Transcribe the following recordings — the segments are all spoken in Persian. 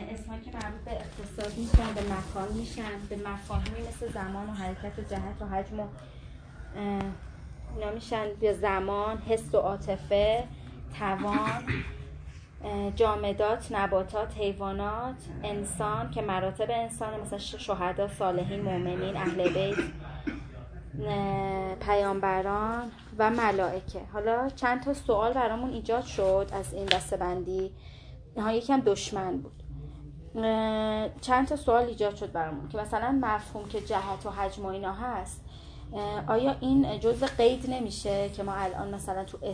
اسمایی که مربوط به اقتصاد میشن، به مکان میشن، به مفاهیمی مثل زمان و حرکت و جهت و حجم و اینا میشن، به زمان، حس و عاطفه، توان، جامدات، نباتات، حیوانات، انسان که مراتب انسان مثل شهدا، صالحین، مؤمنین، اهل بیت، پیامبران و ملائکه. حالا چند تا سوال برامون ایجاد شد از این دسته‌بندی. یکم دشمن بود. چند تا سوال ایجاد شد برامون که مثلا مفهوم که جهت و حجم و اینا هست، آیا این جزء قید نمیشه که ما الان مثلا تو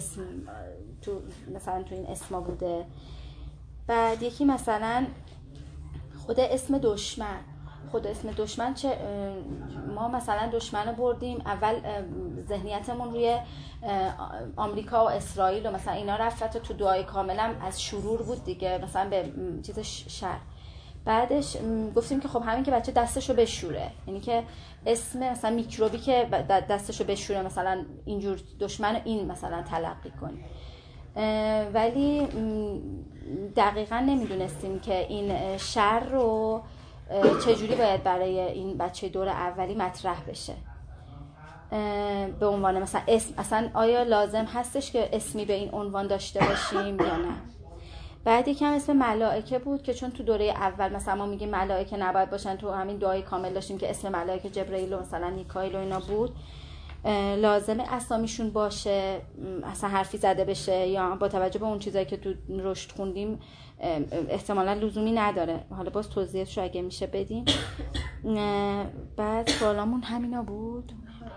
این اسما بوده؟ بعد یکی مثلا خود اسم دشمن چه ما مثلا دشمن رو بردیم اول ذهنیتمون روی آمریکا و اسرائیل و مثلا اینا رفت تو دعای کاملا از شرور بود دیگه، مثلا به چیز شر. بعدش گفتیم که خب همین که بچه دستشو بشوره، یعنی که اسم مثلا میکروبی که دستشو بشوره مثلا اینجور دشمن این مثلا تلقی کنیم. ولی دقیقا نمیدونستیم که این شر رو چجوری باید برای این بچه دور اولی مطرح بشه به عنوان مثلا اسم. اصلا آیا لازم هستش که اسمی به این عنوان داشته باشیم یا نه؟ بعد یکم اسم ملائکه بود که چون تو دوره اول مثلا ما میگیم ملائکه نباید باشن، تو همین دعای کامل داشتیم که اسم ملائکه جبرئیل و مثلا میکائیل و اینا بود، لازمه اسامیشون باشه اصلا حرفی زده بشه یا با توجه به اون چیزایی که تو رشد خوندیم احتمالا لزومی نداره؟ حالا باز توضیحش رو اگه میشه بدیم. بعد سوالامون همینا بود.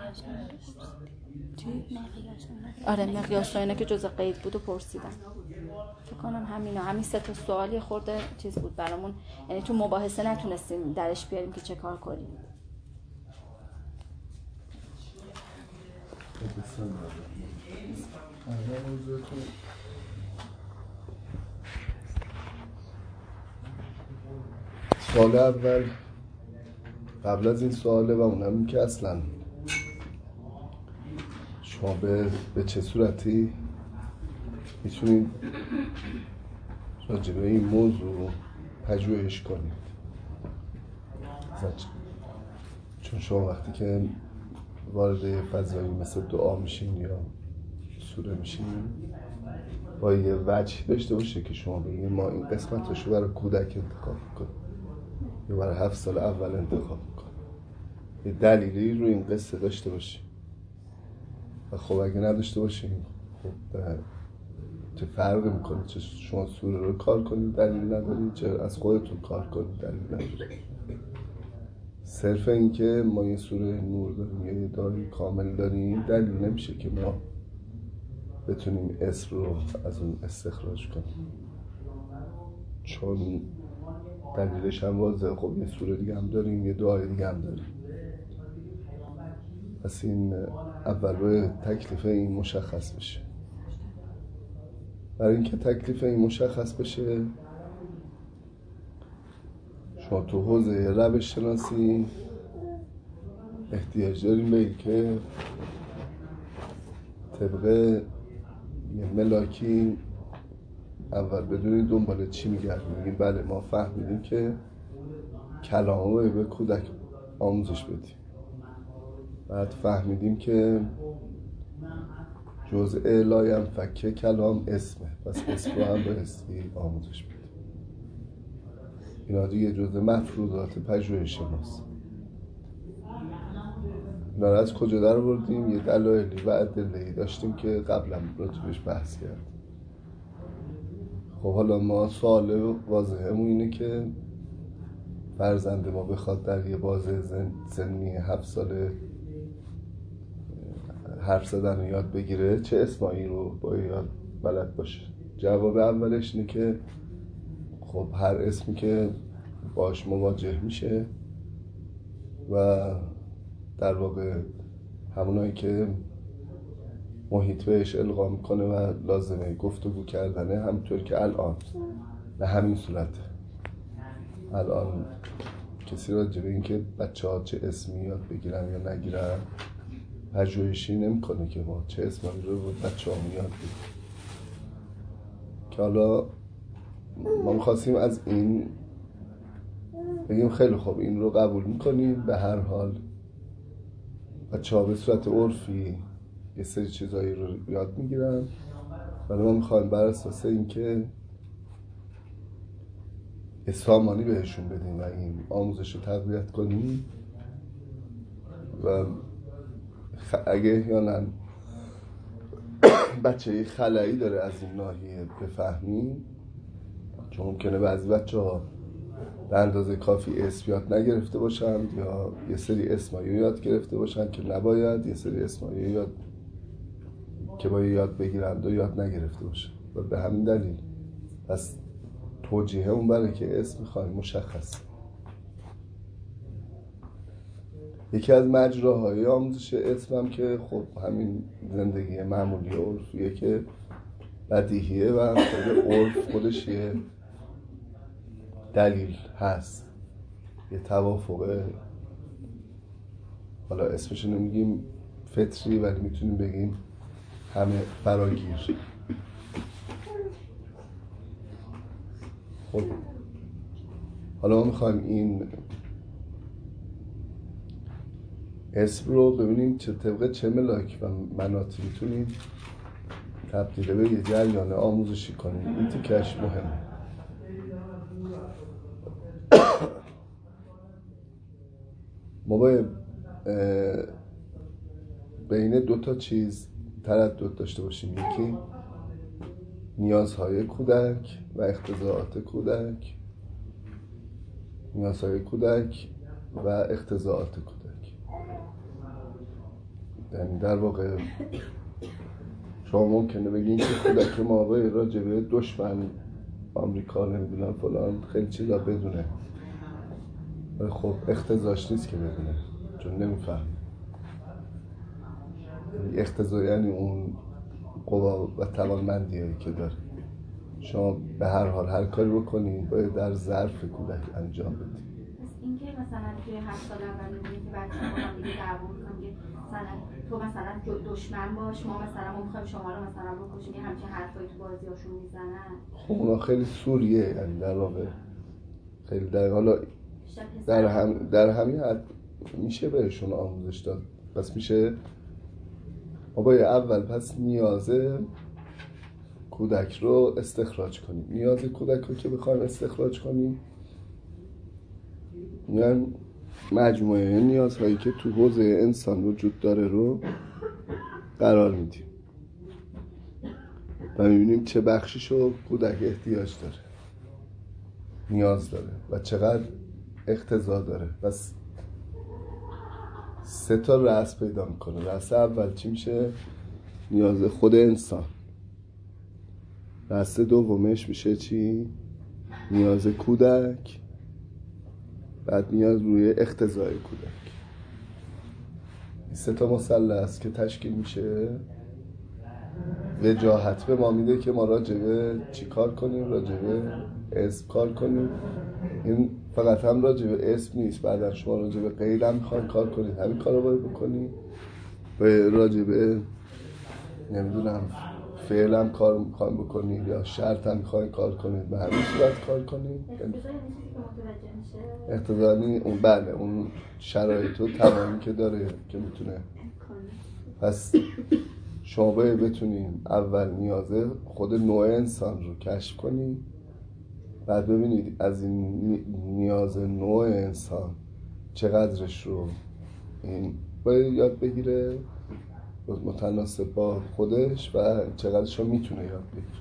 آره مقیاس و اینا که جزء قید بود و پرسیدم. فکر کنم همین سه تا سوالی خورده چیز بود برامون، یعنی تو مباحثه نتونستیم درش بیاریم که چه کار کنیم. سوال اول قبل از این سواله و اونم که اصلا شما به چه صورتی میتونید راجع به این موضوع پژوهش کنید؟ چون شما وقتی که وارد فضایی مثل دعا میشین یا سوره میشین با یه وجه داشته باشه که شما بگید ما این قسمتاشو برای کودک انتخاب کنیم یا برای 7 سال اول انتخاب کنیم، یه دلیلی رو این قصه داشته باشیم. و خب اگه نداشته باشیم خب چه فرقی میکنه؟ چه شما سوره رو کار کنید دلیل ندارید، چه از خودتون کار کنید دلیل ندارید. صرف این که ما یه سوره نور داریم یا یه دعای کامل داریم دلیل نمیشه که ما بتونیم اسم رو از اون استخراج کنیم، چون دلیلش هم واضحه. خب یه سوره دیگه هم داریم، یه دعای دیگه هم داریم. پس این اول روی تکلیف این مشخص بشه. برای اینکه تکلیف این مشخص بشه شما تو حوزه روش شناسی احتیاج داریم به این که طبق یه ملاکی اول بدونید دنبال چی میگردیم. میگیم بله ما فهمیدیم که کلام رو به کودک آموزش بدیم، بعد فهمیدیم که جزء لایم فکه کلام اسمه، پس اسم رو هم به اسمی آموزش بدیم. اینا دیگه جزء مفروضات پژوهش ماست. اینا رو از کجا در بردیم؟ یه دلایلی و ادله‌ای داشتیم که قبلا راجبش بحث کردیم. خب حالا ما سوال واضحمون اینه که فرزند ما بخواد در یه بازه سنی 7 ساله حرف زدن رو یاد بگیره چه اسمایی رو باید بلد باشه؟ جواب اولش اینه که خب هر اسمی که باش مواجه میشه و در واقع همونایی که محیط بهش القا میکنه و لازمه گفتگو کردنه، همونطور که الان به همین صورت الان کسی راجع به این که بچه ها چه اسمی یاد بگیرن یا نگیرن پژوهشی نمیکنه که ما چه اسمی رو بچه ها یاد بگیرن. که حالا ما میخواستیم از این بگیم خیلی خوب این رو قبول میکنیم، به هر حال بچه ها به صورت عرفی یه سری چیزایی رو یاد میگیرن، ولی ما میخوایم بر اساس اینکه سامانی بهشون بدیم و این آموزش رو تقویت کنیم و اگه احیانا بچه خلایی داره از این ناحیه بفهمیم، چون ممکنه بعضی بچه ها به اندازه کافی اسم یاد نگرفته باشن یا یه سری اسمایی یاد گرفته باشن که نباید، یه سری اسمایی یاد که باید یاد بگیرند و یاد نگرفته باشن و به همین دلیل پس توجیه اون برای که اسم میخوایم مشخص. یکی از مجراهای آموزش اسم هم که خب همین زندگی معمولی عرفیه که بدیهیه و خود عرف خودش یه دلیل هست، یه توافق، حالا اسمشو نمیگیم فطری ولی میتونیم بگیم همه فراگیر. خب حالا ما میخوایم این اسم رو ببینیم چه طبق چه ملاک و مناطی میتونیم تبدیل به یه جریان آموزشی کنیم. این تیکش مهمه. ما باید بین دو تا چیز تردد داشته باشیم، یکی نیازهای کودک و اقتضاعات کودک، نیازهای کودک و اقتضاعات کودک. یعنی در واقع شما ممکنه بگین که کودک ما باید راجع به دشمن آمریکا نمیدونم فلان خیلی چیزا بدونه، ولی خب اقتضاش نیست که بدونه چون نمیفهم. اقتضا یعنی اون قوا و توانمندیه که داره. شما به هر حال هر کاری بکنید باید در ظرف کودک انجام بدید. این که مثلا توی 8 سال اول می‌بینید که بچه‌ها با هم دیگه دعوا می‌کنن که مثلا تو مثلا دشمن باش، ما مثلا می‌خوایم شما رو مثلا بکشیم، همچین حرفایی تو بازیاشون میزنن. خب اونا خیلی سوریه، یعنی در واقع خیلی در حالا در همین حد میشه بهشون آموزش داد. پس میشه ما باید اول پس نیاز کودک رو استخراج کنیم. نیاز کودک رو که بخوایم استخراج کنیم یعنی مجموعه نیازهایی که تو حوزه انسان وجود داره رو قرار میدیم و میبینیم چه بخشیش رو کودک احتیاج داره، نیاز داره و چقدر اقتضا داره. پس 3 تا رأس پیدا میکنه. رأس اول چی میشه؟ نیاز خود انسان. رأس دومش میشه چی؟ نیاز کودک. بعد نیاز روی اقتضای کودک. این 3 تا مثلث که تشکیل میشه وجاهت به ما میده که ما راجبه چی کار کنیم، راجبه اسم کار کنیم. این فقط هم راجبه اسم نیست، بعدا شما راجبه غیر هم میخواین کار کنید، همین کار رو باید بکنید. و راجبه نمیدونم فعل هم کار میخواین بکنید یا شرط هم میخواین کار کنید، به همین صورت کار کنید. اقتضایی اون بله اون شرایط و تمامی که داره که میتونه. پس شما باید بتونیم اول نیاز خود نوع انسان رو کشف کنید، بعد ببینید از این نیاز نوع انسان چقدرش رو این باید یاد بگیره متناسب با خودش و چقدرش رو میتونه یاد بگیره.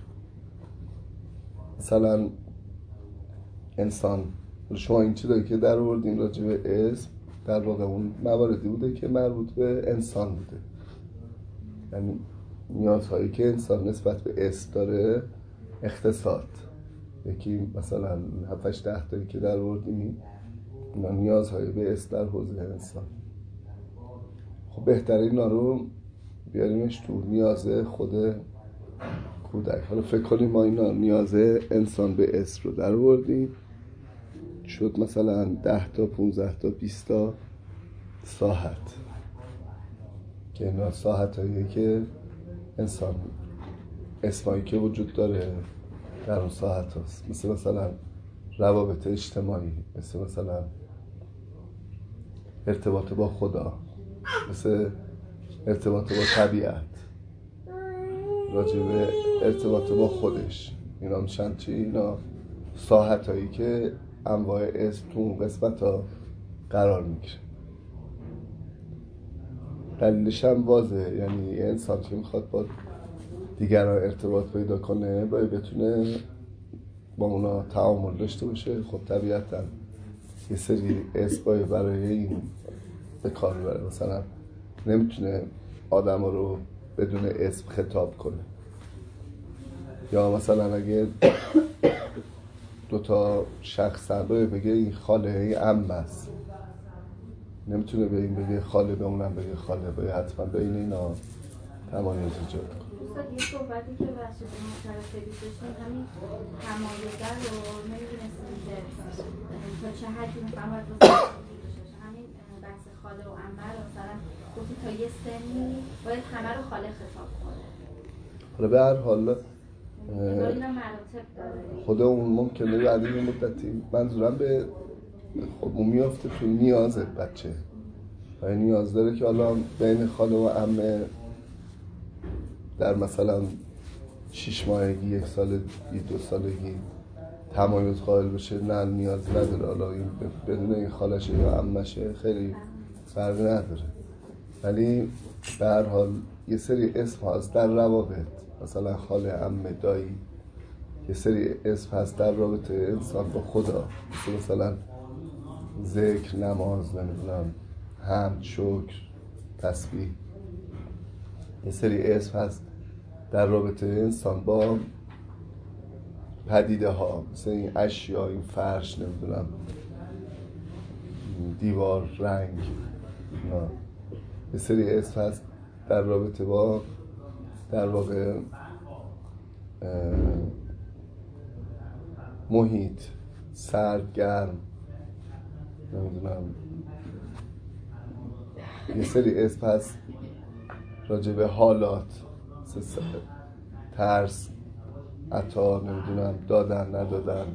مثلا انسان شما این چیزایی که در آوردین راجع به اسم در واقع اون مواردی بوده که مربوط به انسان بوده، یعنی نیازهایی که انسان نسبت به اسم داره. اقتصاد یکی مثلا 7-8-10 تایی که در آوردیم اینا نیازهای به اسم در حوزه انسان. خب بهتره اینا رو بیاریمش تو نیاز خود کودک. حالا فکر کنیم ما اینا نیاز انسان به اسم رو در آوردیم، شد مثلا 10 تا 15 تا 20 تا ساحت که اینا ساحت هاییه که انسان اسمایی که وجود داره در اون ساحت هست. مثلا روابط اجتماعی، مثلا ارتباط با خدا، مثل ارتباط با طبیعت، راجع به ارتباط با خودش. اینا میشن چی؟ اینا ساحت هایی که انواع اسم تو اون قسمت ها قرار میگیره. دلیلش هم واضحه، یعنی یه انسان که میخواد با دیگران ارتباط پیدا کنه باید بتونه با اونا تعامل داشته باشه. خب طبیعتا یه سری اسم باید برای این به کار بره. مثلا نمیتونه آدم رو بدون اسم خطاب کنه، یا مثلا اگه دوتا شخص باید بگه این خاله این عمه است، نمیتونه به این بگه خاله به اونم بگه خاله، باید حتما بین اینا تمایز ایجاد کنه. یه صحبتی که بخشی به مطرف داشتیم همین تمایزه رو نمیدونستیم که تا چه حدی میخوام باید همین بحث خاله و عمه رو مثلا گفتی تا یه سنی باید همه رو خاله خطاب کنه. حالا به هر حال اینا مراتب داره. خود اون ممکنه بعد یه مدتی، منظورم به خب اون میافته تو نیاز بچه و نیاز داره که حالا بین خاله و عمه در مثلا 6 ماهگی، 1 سالگی، 2 سالگی تمایز قائل بشه. نه نیاز نداره، حالا این بدون این خالشه یا عمشه خیلی فرق نداره. ولی به هر حال یه سری اسم هست در روابط، مثلا خاله، عمه، دایی. یه سری اسم هست در رابطه انسان با خدا، مثلا ذکر، نماز، نمیدونم حمد، شکر، تسبیح. یه سری اسم هست در رابطه انسان با پدیده ها، مثل این اشیا، این فرش، نمیدونم دیوار، رنگ. یه سری اسم هست در رابطه با در واقع محیط، سرد، گرم، نمیدونم. یه سری اسم هست راجع به حالات، ترس، عطا، نمیدونم دادن، ندادن.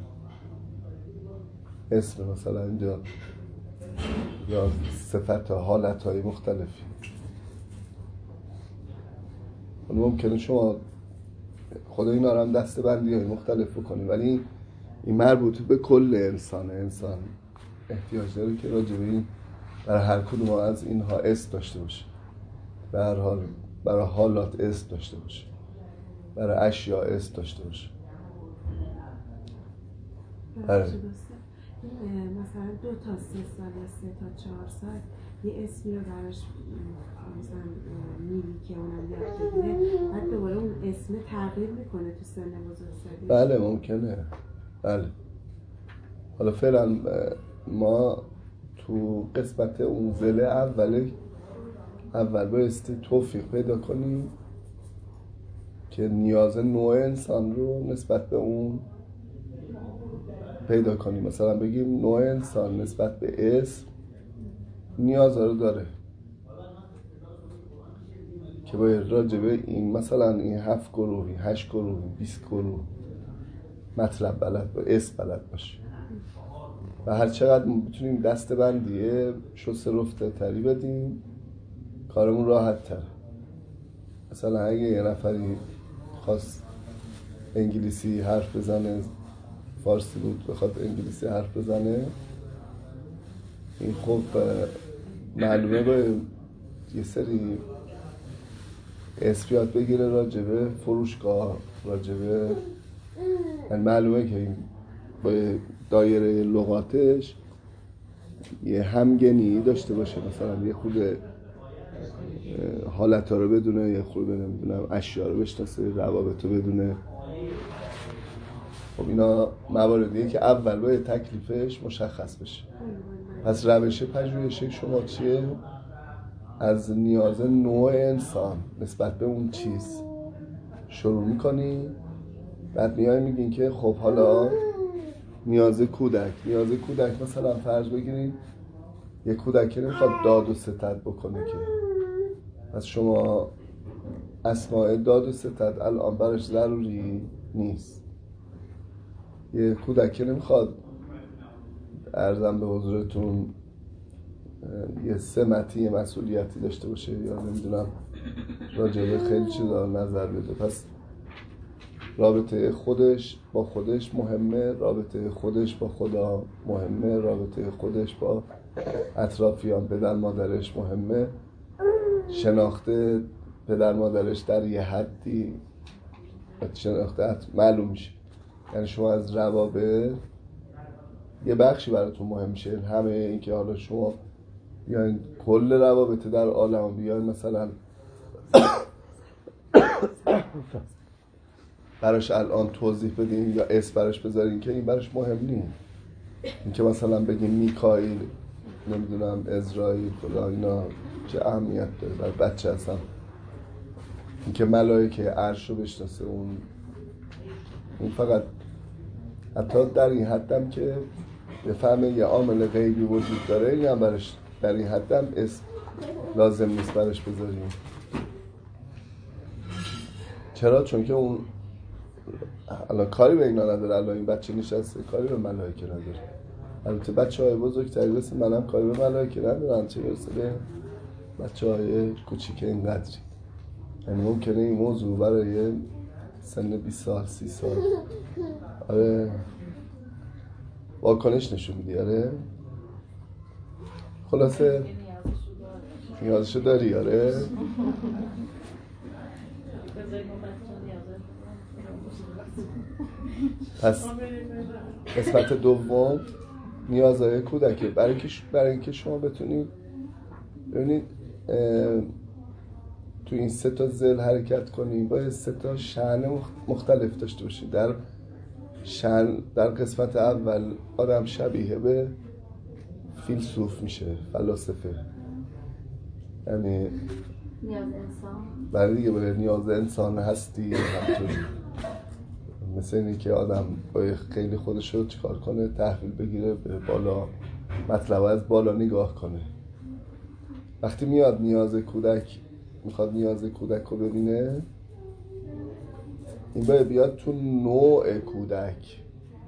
اسم مثلا اینجا یا صفت حالت های مختلفی. ممکنه شما خود اینا رو هم دسته بندی های مختلف بکنید، ولی این مربوط به کل انسان احتیاج داره که راجع به این برای هر کدوم از اینها اسم داشته باشه. به هر حال برای حالات اسم داشته باشه، برای اشیاء اسم داشته باشه. مثلا 2 تا 3 سال یا 3 تا 4 سال یه اسمی رو براش مثلا میلی که اونم یاد بگیره، بعد دوباره اون اسم تغییر میکنه تو سن بزرگسالی. بله ممکنه. بله. حالا فعلا ما تو قسمت اون ول اول بایستی توفیق پیدا کنیم که نیاز نوع انسان رو نسبت به اون پیدا کنیم. مثلا بگیم نوع انسان نسبت به اسم نیاز رو داره که باید راجع به این مثلا این 7 گروهی، 8 گروهی، 20 گروه مطلب بلد با اسم بلد باشه و هر چقدر بتونیم دسته بندیه شسته رفته تری بدیم کارمون راحت تر. مثلا اگه یه نفری خواست انگلیسی حرف بزنه، فارسی بود بخواد انگلیسی حرف بزنه، این خب معلومه باید یه سری اسم یاد بگیره راجبه فروشگاه، راجبه معلومه که این باید دایره لغاتش یه همگنی داشته باشه. مثلا یه خود حالت ها رو بدونه، یه خود نمیدونم اشیا رو بشناسه، روابط رو بدونه. خب اینا مواردیه که اول باید تکلیفش مشخص بشه. پس روش پژوهشی شما چیه؟ از نیاز نوع انسان نسبت به اون چیز شروع میکنی، بعد میای میگین که خب حالا نیاز کودک مثلا فرض بگیرید یه کودک که نمیخواد داد و ستد بکنه که، پس شما اسماء داد و ستد الان براش ضروری نیست. یه کودک که نمیخواد عرضم به حضورتون یه سمتی یه مسئولیتی داشته باشه یا نمیدونم راجبه خیلی چیزا نظر بده. پس رابطه خودش با خودش مهمه، رابطه خودش با خدا مهمه، رابطه خودش با اطرافیان پدر مادرش مهمه، شناخته پدر مادرش در یه حدی شناخته معلوم میشه. یعنی شما از روابط یه بخشی براتون مهم میشه، همه این که حالا شما بیاین کل روابط در عالم بیاین مثلا براش الان توضیح بدین یا اسم براش بذارین که این براش مهم نیست. این که مثلا بگیم میکائیل نمیدونم اسرائیل خدا اینا چه اهمیت داره برای بچه هستم. این که ملائکه عرش رو بشناسه اون فقط حتی در این حدم که بفهمه یه عامل غیبی وجود داره، این هم برش در این حدم اسم لازم نیست برش بذاریم. چرا؟ چون که اون الان کاری به اینا نداره. الان این بچه نشسته کاری به ملائکه نداره. البته بچه های بزرگتری مثل منم کاری به ملائکه ندارن، چه برسه به بچه های کوچیک اینقدری. یعنی ممکنه این موضوع برای سن 20 سال 30 سال آره واکنش نشون میدی. آره خلاصه نیازشو داری. آره پس قسمت دوم نیازهای کودکه. برای اینکه شما بتونید ببینید تو این 3 تا ذل حرکت کنید باید 3 تا شأن مختلف داشته باشید. در قسمت اول آدم شبیه به فیلسوف میشه، فلاسفه. یعنی نیاز انسان برای دیگه به نیاز انسان هستی همطوری مثل اینی که آدم باید خیلی خودش رو چیکار کنه، تحویل بگیره به بالا، مطلب از بالا نگاه کنه. وقتی میاد میخواد نیاز کودک رو ببینه، این باید بیاد تو نوع کودک.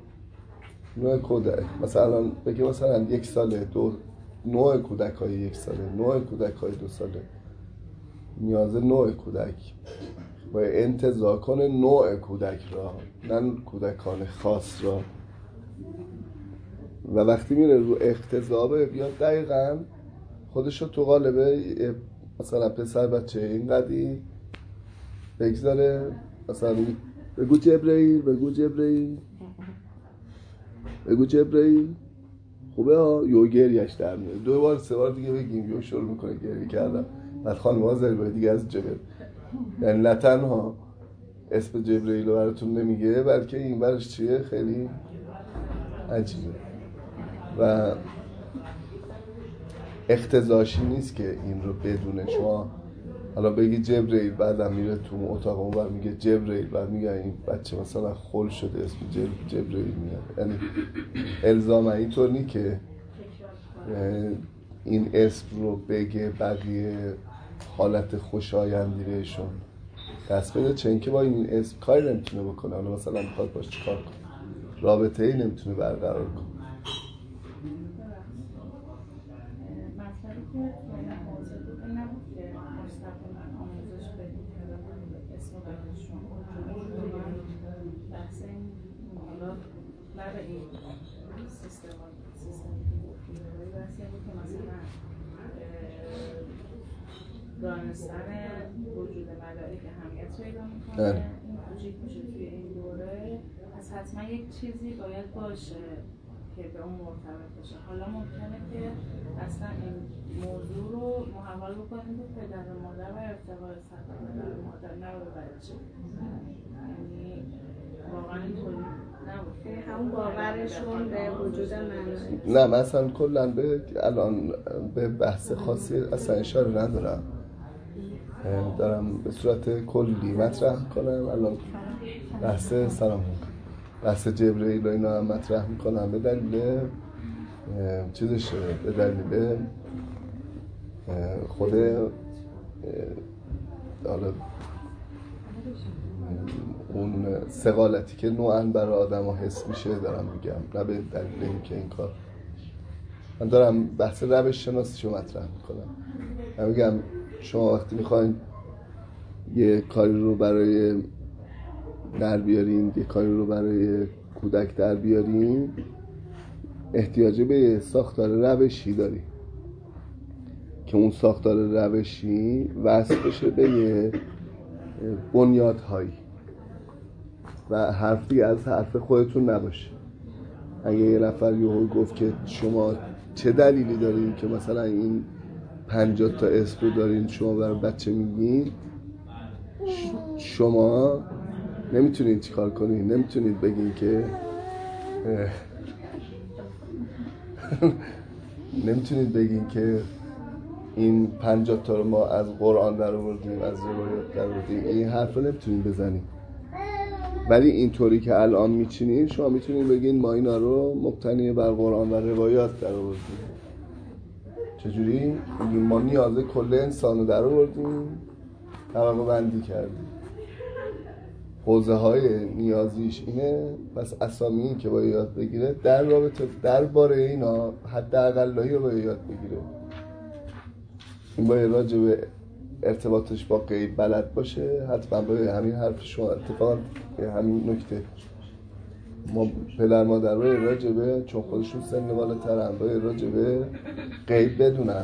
مثلا بگه مثلا 1 ساله، نوع کودک های 1 ساله، نوع کودک های 2 ساله. نیاز نوع کودک باید انتزاع کنه نوع کودک را، نه کودکان خاص را. و وقتی میره رو اقتضا بیاد دقیقاً خودشو تو قالبه مثلا پسر بچه اینقدی بگذاره، مثلا بگو جبرئیل خوبه ها، یو گریش در میاد. 2 بار 3 بار دیگه بگیم یو شروع میکنه گریه کردن. بعد خانم آذری باید دیگه از جبرئیل، یعنی نه تنها اسم جبرئیل رو براتون نمیگه بلکه این برش چیه خیلی عجیبه و اقتضاشی نیست که این رو بدونه. شما حالا بگی جبرئیل، بعدم میره تو اتاق اون بر میگه جبرئیل، بعد میگه این بچه مثلا خل شده اسم جبرئیل میاد. یعنی الزاما اینطور نی که این اسم رو بگه بقیه حالت خوشایندی بهشون دست بده، چون که با این اسم کاری نمیتونه بکنه. حالا مثلا میخواد باش چیکار کنه، رابطه ای نمیتونه برقرار کنه. مطلبی که موضوع بود این نبود که مستقیما آموزش بدیم اسم بهشون بحث این حالا نه به این سیستمی که گفتیم بحث این بود که مثلا دانستن وجود ملائکه اهمیت پیدا میکنه. این کوچیک میشه توی این دوره، پس حتما یک چیزی باید باشه که به اون مرتبط باشه. حالا ممکنه که اصلا این موضوع رو محول بکنیم به پدر و مادر و ارتباط سطح پدر و مادر، نه به بچه. یعنی واقعا اینطوری نبود که همون باورشون به وجود ملائکه. نه مثلا کلا الان به بحث خاصی اصلا اشاره ندارم، دارم به صورت کلی مطرح کنم. الان بحث بحث جبرئیل و اینا هم مطرح میکنم به دلیل چیزشه، به دلیل خود حالا اون ثقالتی که نوعاً برای آدم ها حس میشه دارم میگم، نه به دلیل اینکه این کار من دارم بحث روش شناسی رو مطرح میکنم. من میگم شما وقتی میخواین یه کاری رو برای در بیارین، یه کاری رو برای کودک در بیارین، احتیاج به یه ساختار روشی داری که اون ساختار روشی وصل بشه به یه بنیادهایی و حرف دیگه از حرف خودتون نباشه. اگه یه نفر یهو گفت که شما چه دلیلی دارین که مثلا این 50 تا اسم رو دارین شما برای بچه میگین، شما نمیتونید چیکار کنین، نمیتونید بگین که نمیتونید بگین که این 50 تا رو ما از قرآن در آوردیم، از روایات در آوردیم. این حرف رو نمیتونید بزنید. ولی اینطوری که الان میچینین شما میتونید بگین ما اینا رو مبتنی بر قرآن و روایات در آوردیم. چجوری؟ میگیم ما نیاز کل انسان رو در آوردیم، طبقه بندی کردیم، حوزه های نیازیش اینه، پس اسامی که باید یاد بگیره در رابطه درباره اینا حداقلایی رو باید یاد بگیره. این باید راجع به ارتباطش با غیب بلد باشه. حتما باید همین حرف شما اتفاقا همین نکته ما پدر مادر باید راجع به، چون خودشون سن بالاترن، باید راجع به غیب بدونن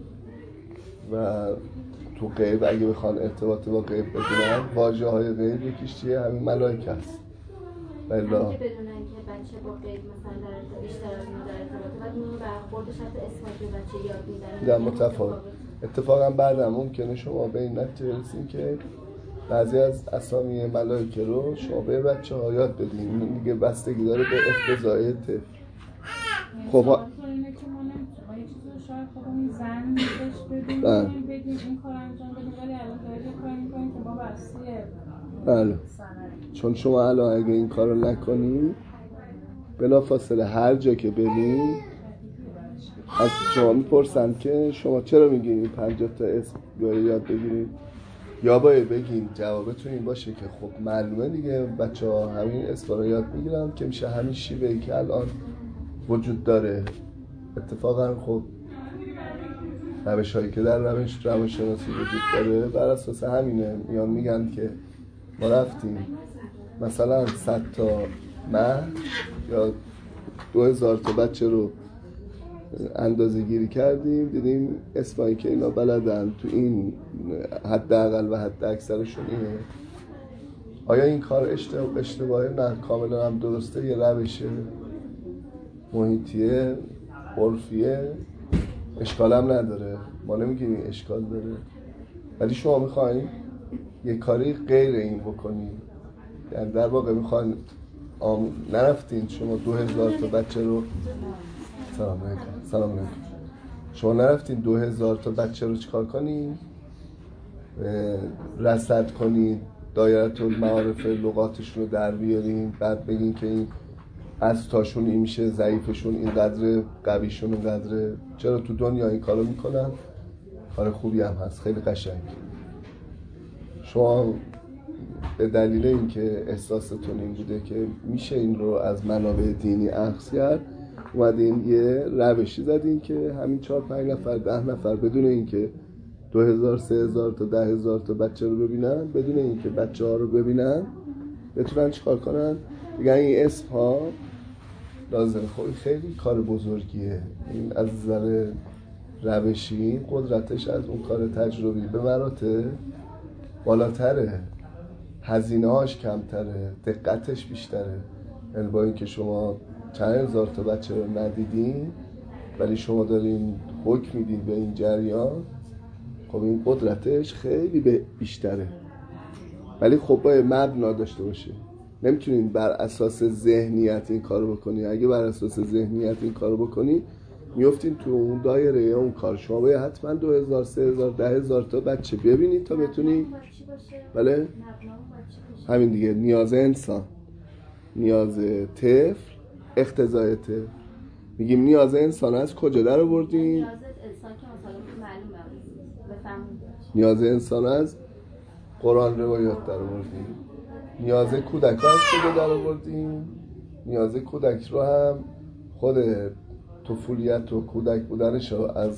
و تو غیب اگه بخوان ارتباط با غیب بدونن، واژه های غیب یکیش چیه؟ همین ملائکه است. اگه بدونن که بچه با غیب مثلا در بیشتر از این در ارتباطه، بعد اون برخوردش حتی اسمت به بچه یاد میدن در متفاوت. اتفاقا بعدم ممکنه شما به این نتیجه رسید که بعضی از اسامی ملائکه رو شما به بچه ها یاد بدین. این دیگه بستگی داره به اقتضای طفل. خب شاید خودمون زن بهش بدیم بگیم این کار انجام بدیم، ولی الان دارید کار میکنیم که ما بسیه. بله، چون شما الان اگه این کار رو نکنید بلافاصله هر جا که برید از شما میپرسن که شما چرا میگین این 50 تا اسم یاد بگیرید، یا باید بگین جوابتون این باشه که خب معلومه دیگه بچه ها همین اسم رو یاد میگیرن که میشه همین شیوهی که الان وجود داره. اتفاقا خب روش هایی که در روانشناسی وجود داره بر اساس همینه. میان میگن که ما رفتیم مثلا 100 تا مهد یا 2000 تا بچه رو اندازه گیری کردیم، دیدیم اسمایی که اینا بلدن تو این حداقل و حد اکثرشون اینه. آیا این کار اشتباهه؟ نه، کاملا هم درسته. یه روشه محیطیه، عرفیه، اشکال هم نداره. ما نمیگیم این اشکال داره، ولی شما میخواین یه کاری غیر این بکنین. یعنی در واقع میخواین نرفتین شما 2000 تا بچه رو سلام علیکم شما نرفتین 2000 تا بچه رو چیکار کنین؟ رصد کنین، دایره المعارف لغاتشون رو در بیارین، بعد بگین که این از تاشون این میشه، ضعیفشون این قدره، قویشون این قدره. چرا تو دنیا این کارو میکنن؟ کار خوبی هم هست، خیلی قشنگ. شما به دلیل اینکه احساستون این بوده که میشه این رو از منابع دینی اخذ کرد، اومدین یه روشی زدین که همین 4-5 نفر 10 نفر بدون اینکه 2000 3000 تا 10000 تا بچه رو ببینن، بدون اینکه بچه ها رو ببینن، بتونن چیکار کنن؟ بگن این اسم ها لازم. خب خیلی کار بزرگیه این. از نظر روشی قدرتش از اون کار تجربی به مراتب بالاتره، هزینه هاش کمتره، دقتش بیشتره. یعنی با اینکه شما چند هزار تا بچه رو ندیدین ولی شما دارین حکم میدین به این جریان، خب این قدرتش خیلی بیشتره. ولی خب باید مبنا داشته باشه. نمیتونین بر اساس ذهنیت این کارو بکنی. اگه بر اساس ذهنیت این کارو بکنی میافتین تو اون دایره اون کار. شما باید حتما 2000 3000 10000 تا بچه ببینید تا بتونی. بله همین دیگه، نیاز انسان، نیاز طفل، اقتضای طفل. میگیم نیاز انسان از کجا در آوردیم؟ نیاز انسان که مثلا معلومه بفهمید. نیاز انسان از قرآن روایات در آوردیم. نیاز کودک ها از کجا در آوردیم؟ نیاز کودک رو هم خود طفولیت و کودک بودنش رو از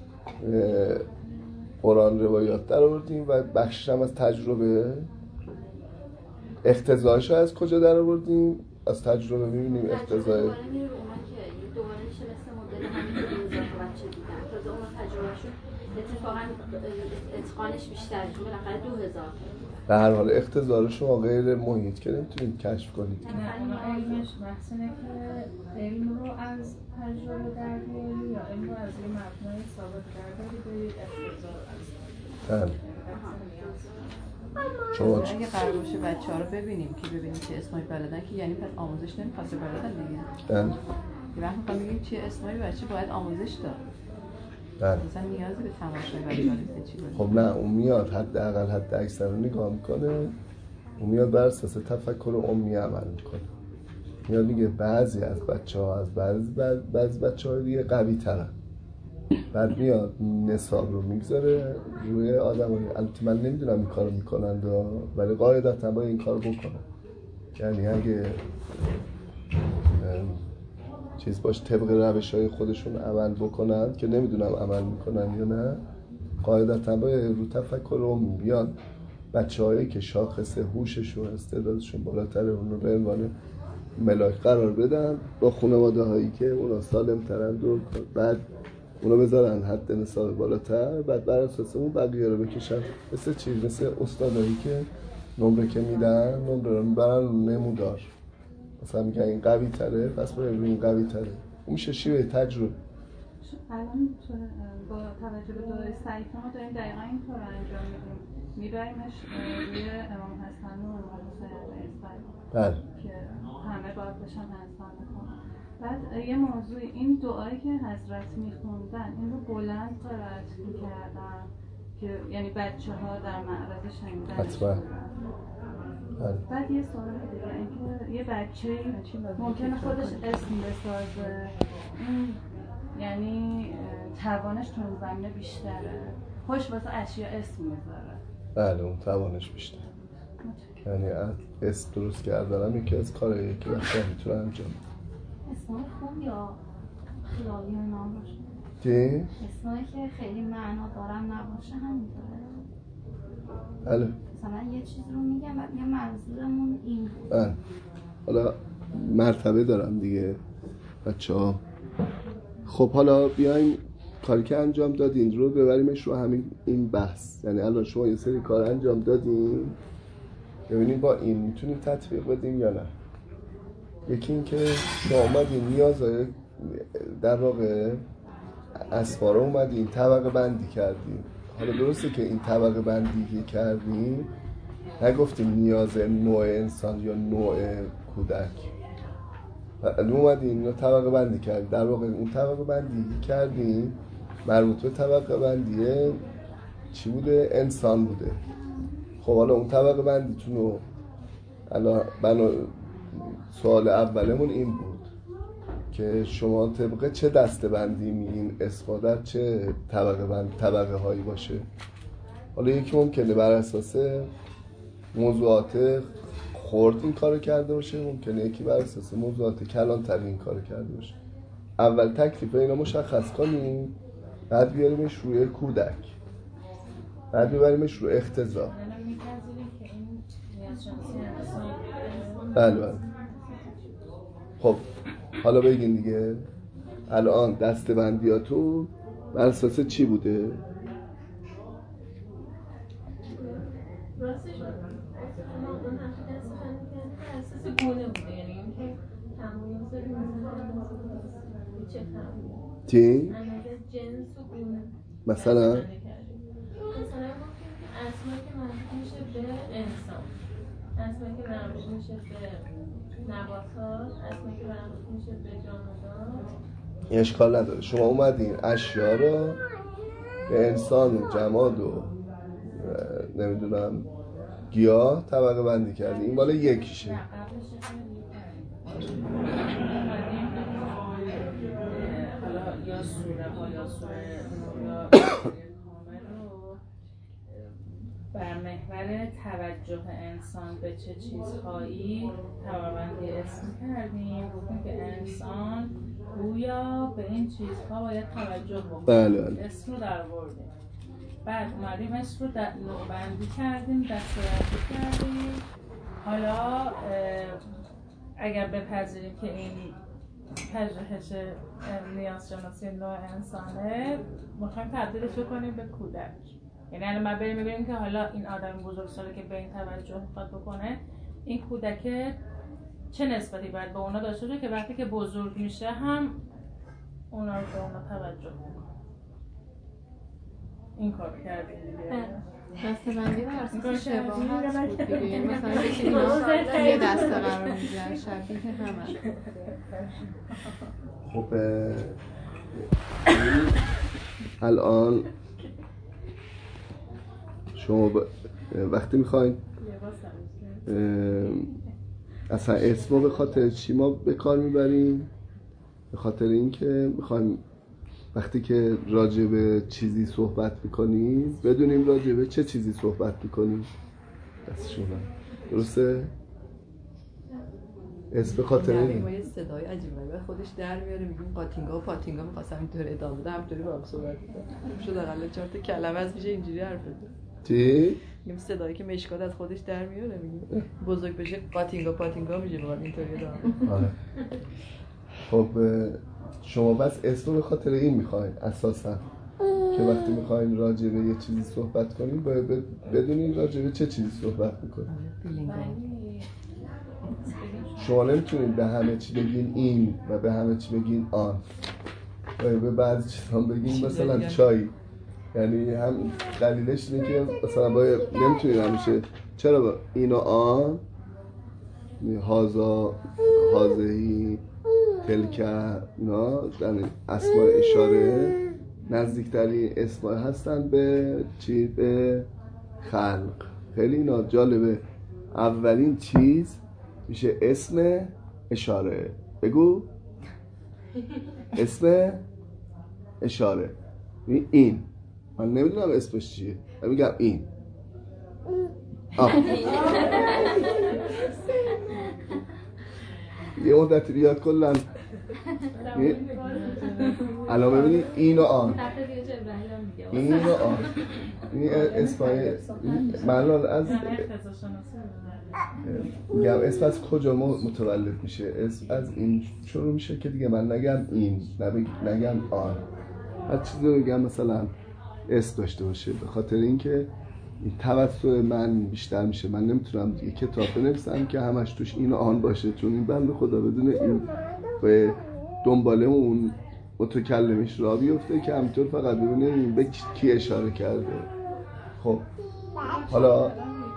قرآن روایات در آوردیم و بخشش هم از تجربه. اقتضایش رو از کجا در آوردیم؟ از تجربه می‌بینیم اقتضای دوباره میره رو اونا که دوباره میشه مثل مدل همین روزا که بچه دیدن، تازه اونا تجربهشون اتفاقا اتقانش بیشتره، چون بالاخره 2000 به هر حال اقتضای شما غیر محیط که نمیتونید کشف کنید. نه اونا علمش بحث اینه که علم رو از تجربه در بیاری یا علم رو از یه مبنای ثابت در بیاری اقتضا از شما اگه قرار باشه بچه‌ها رو ببینیم که ببینیم چه اسمایی بلدن که یعنی پس آموزش نمی‌خواسته بلدن دیگه. یه وقت می‌خوام بگیم چه اسمایی بچه باید آموزش داد. مثلا نیازی به تماشای بچه‌ها نیست چی باشه. خب نه اون میاد حد اکثر رو نگاه میکنه، اون میاد بر اساس تفکر عمومی عمل میکنه. میاد میگه بعضی از بچه‌ها از بعضی بچه‌ها دیگه قوی ترن. بعد میاد نصاب رو میگذاره روی آدمایی. البته من نمیدونم این کارو میکنند ولی قاعدتا باید این کارو بکنه. یعنی اگه چیز باشه طبق روش‌های خودشون عمل بکنن که نمیدونم عمل میکنن یا نه، قاعدتا باید رو تفکر عمومی بیان بچه‌هایی که شاخص هوششون استعدادشون بالاتره اون رو به عنوان ملاک قرار بدن با خانواده هایی که اونا سالم ترند و بعد اونا بذارن حد نصاب بالاتر، بعد بر اساس اون بقیه رو بکشن. مثل استادایی که نمره که میدن نمره رو میبرن رو نمودار، مثلا میگن این قوی تره پس باید روی این قوی تره. اون میشه شیوه تجربه. الان با توجه به دوره سعیفه ما داریم دقیقا این کار رو انجام میدیم، میبریمش روی امام حسن و امام حسین بله که همه باید بشن حسن بکنن. بعد یه موضوع این دعایی که حضرت میخوندن این رو بلند قرائت میکردن که یعنی بچه ها در معرض شنیدنش بودن. بعد یه سوال دیگه اینکه یه بچه‌ای ممکنه خودش اسم بسازه، این یعنی توانش تو اون زمینه بیشتره، خوش واسه اشیا اسم میذاره. بله اون توانش بیشتره. یعنی اسم درست کردن یکی از کارهایی که بچه‌ها میتونن انجام بدن. اسمای خوب یا خیالی نام باشه؟ چی؟ اسمایی که خیلی معنا دارن نباشه همینطوره. بله. مثلا یه چیز رو میگم بعد میگم منظورمون این بود. بله. حالا مرتبه دارم دیگه بچه‌ها. خب حالا بیایم کاری که انجام دادین رو ببریمش رو همین این بحث. یعنی الان شما یه سری کار انجام دادین، ببینید با این میتونیم تطبیق بدیم یا نه. یکی این که شما اومدین نیازهای در واقع اسفاره اومدین طبقه بندی کردین. حالا درسته که این طبقه بندی کردین نگفتیم نیاز نوع انسان یا نوع کودک، اومدین اینو طبقه بندی کردین. در واقع اون طبقه بندی کردین مربوط به طبقه بندی چی بوده؟ انسان بوده. خب حالا اون طبقه بندیتون رو الان سوال اولمون این بود که شما طبقه چه دسته بندی میگین اسما در چه طبقه هایی باشه. حالا یکی ممکنه بر اساس موضوعات خرد این کارو کرده باشه، ممکنه یکی بر اساس موضوعات کلانتر این کارو کرده باشه. اول تکلیف اینا مشخص کنیم، بعد بیاریمش روی کودک، بعد بیاریمش روی اقتضا. بله. خب حالا بگین دیگه الان دسته بندیاتون بر اساس چی بوده؟ راستش اون هفته دست بندی کرده بر اساس گونه بوده، یعنی اینکه تمایز چه تمایز؟ چی؟ جنس و گونه. مثلا اسمایی که مربوط میشه به انسان، اسمایی که مربوط میشه به نباتات، اسمایی که مربوط میشه به جامدات. اشکال نداره. شما اومدین اشیا رو به انسان و جماد و نمیدونم گیاه طبقه بندی کردین. این بالا یکیشه. یا سوره ها یا سوره بر محور توجه انسان به چه چیزهایی طبقه‌بندی اسم کردیم. گفتیم که انسان روی گویا به این چیزها باید توجه بکنیم. بله. اسم رو در آوردیم، بعد اومدیم اسم رو نوع‌بندی کردیم، دسته‌بندی کردیم. حالا اگر بپذیریم که این پژوهش نیازشناسی نوع انسانه، میخوایم تبدیلش کنیم به کودک. یعنی الان ما بریم ببینیم که حالا این آدم بزرگسالی که به این توجه میخواد بکنه، این کودک چه نسبتی باید به اونا داشته باشه که وقتی که بزرگ میشه هم اونا رو به اونا توجه میکنه. این کار کردیم دیگه. دسته‌بندی بر اساس شباهت بود دیگه. یعنی مثلا یکی اینا یه دسته قرار میگیرن شبیه همه. خب الان شما وقتی میخواین اصلا اسمو به خاطر چی ما به کار میبریم؟ به خاطر اینکه میخوایم وقتی که راجع به چیزی صحبت میکنیم بدونیم راجع به چه چیزی صحبت میکنیم. دست شما درسته؟ اسم به خاطر این ما یه صدای عجیبه خودش در میاره، میگیم قاتینگا و پاتینگا، می‌خواستم اینطوری ادامه بدم، همینطوری با هم صحبت کنم. شد اقل 4 تا کلمه از میشه اینجوری حرف بزنه. چی؟ میگم صدایی که مشکات از خودش در میاره، میگیم بزرگ بشه قاتینگا پاتینگا میشه، بعد اینطوری ادامه. آره. خب شما بس اسم به خاطر این میخواین اساسا که وقتی میخواین راجع به یه چیزی صحبت کنین باید بدونین راجع به چه چیزی صحبت میکنین. شما نمیتونین به همه چی بگین این و به همه چی بگین آن، باید به بعضی چیزا بگین مثلا چای. یعنی هم دلیلش اینه که مثلا باید نمیتونین همیشه چرا با این و آن، هازا، هازهی، تلکه، اینا یعنی اسماء اشاره نزدیکترین اسماء هستن به چی؟ به خلق. خیلی اینا جالبه. اولین چیز میشه اسم اشاره. بگو اسم اشاره. این من نمیدونم اسمش چیه، من میگم این. یه مدتی بیاد کلن الان ببینید این و آن، این و آن، این اسمای من از میگم اسم از کجا متولد میشه؟ اسم از این شروع میشه که دیگه من نگم این، نگم آن، هر چیزی رو بگم مثلا اسم داشته باشه. به خاطر اینکه این توسط من بیشتر میشه. من نمیتونم یه کتاب بنویسم که همش توش این و آن باشه، چون این بنده خدا بدون این به دنباله اون متکلمش را بیفته که همینطور فقط ببینه این به کی اشاره کرده. خب حالا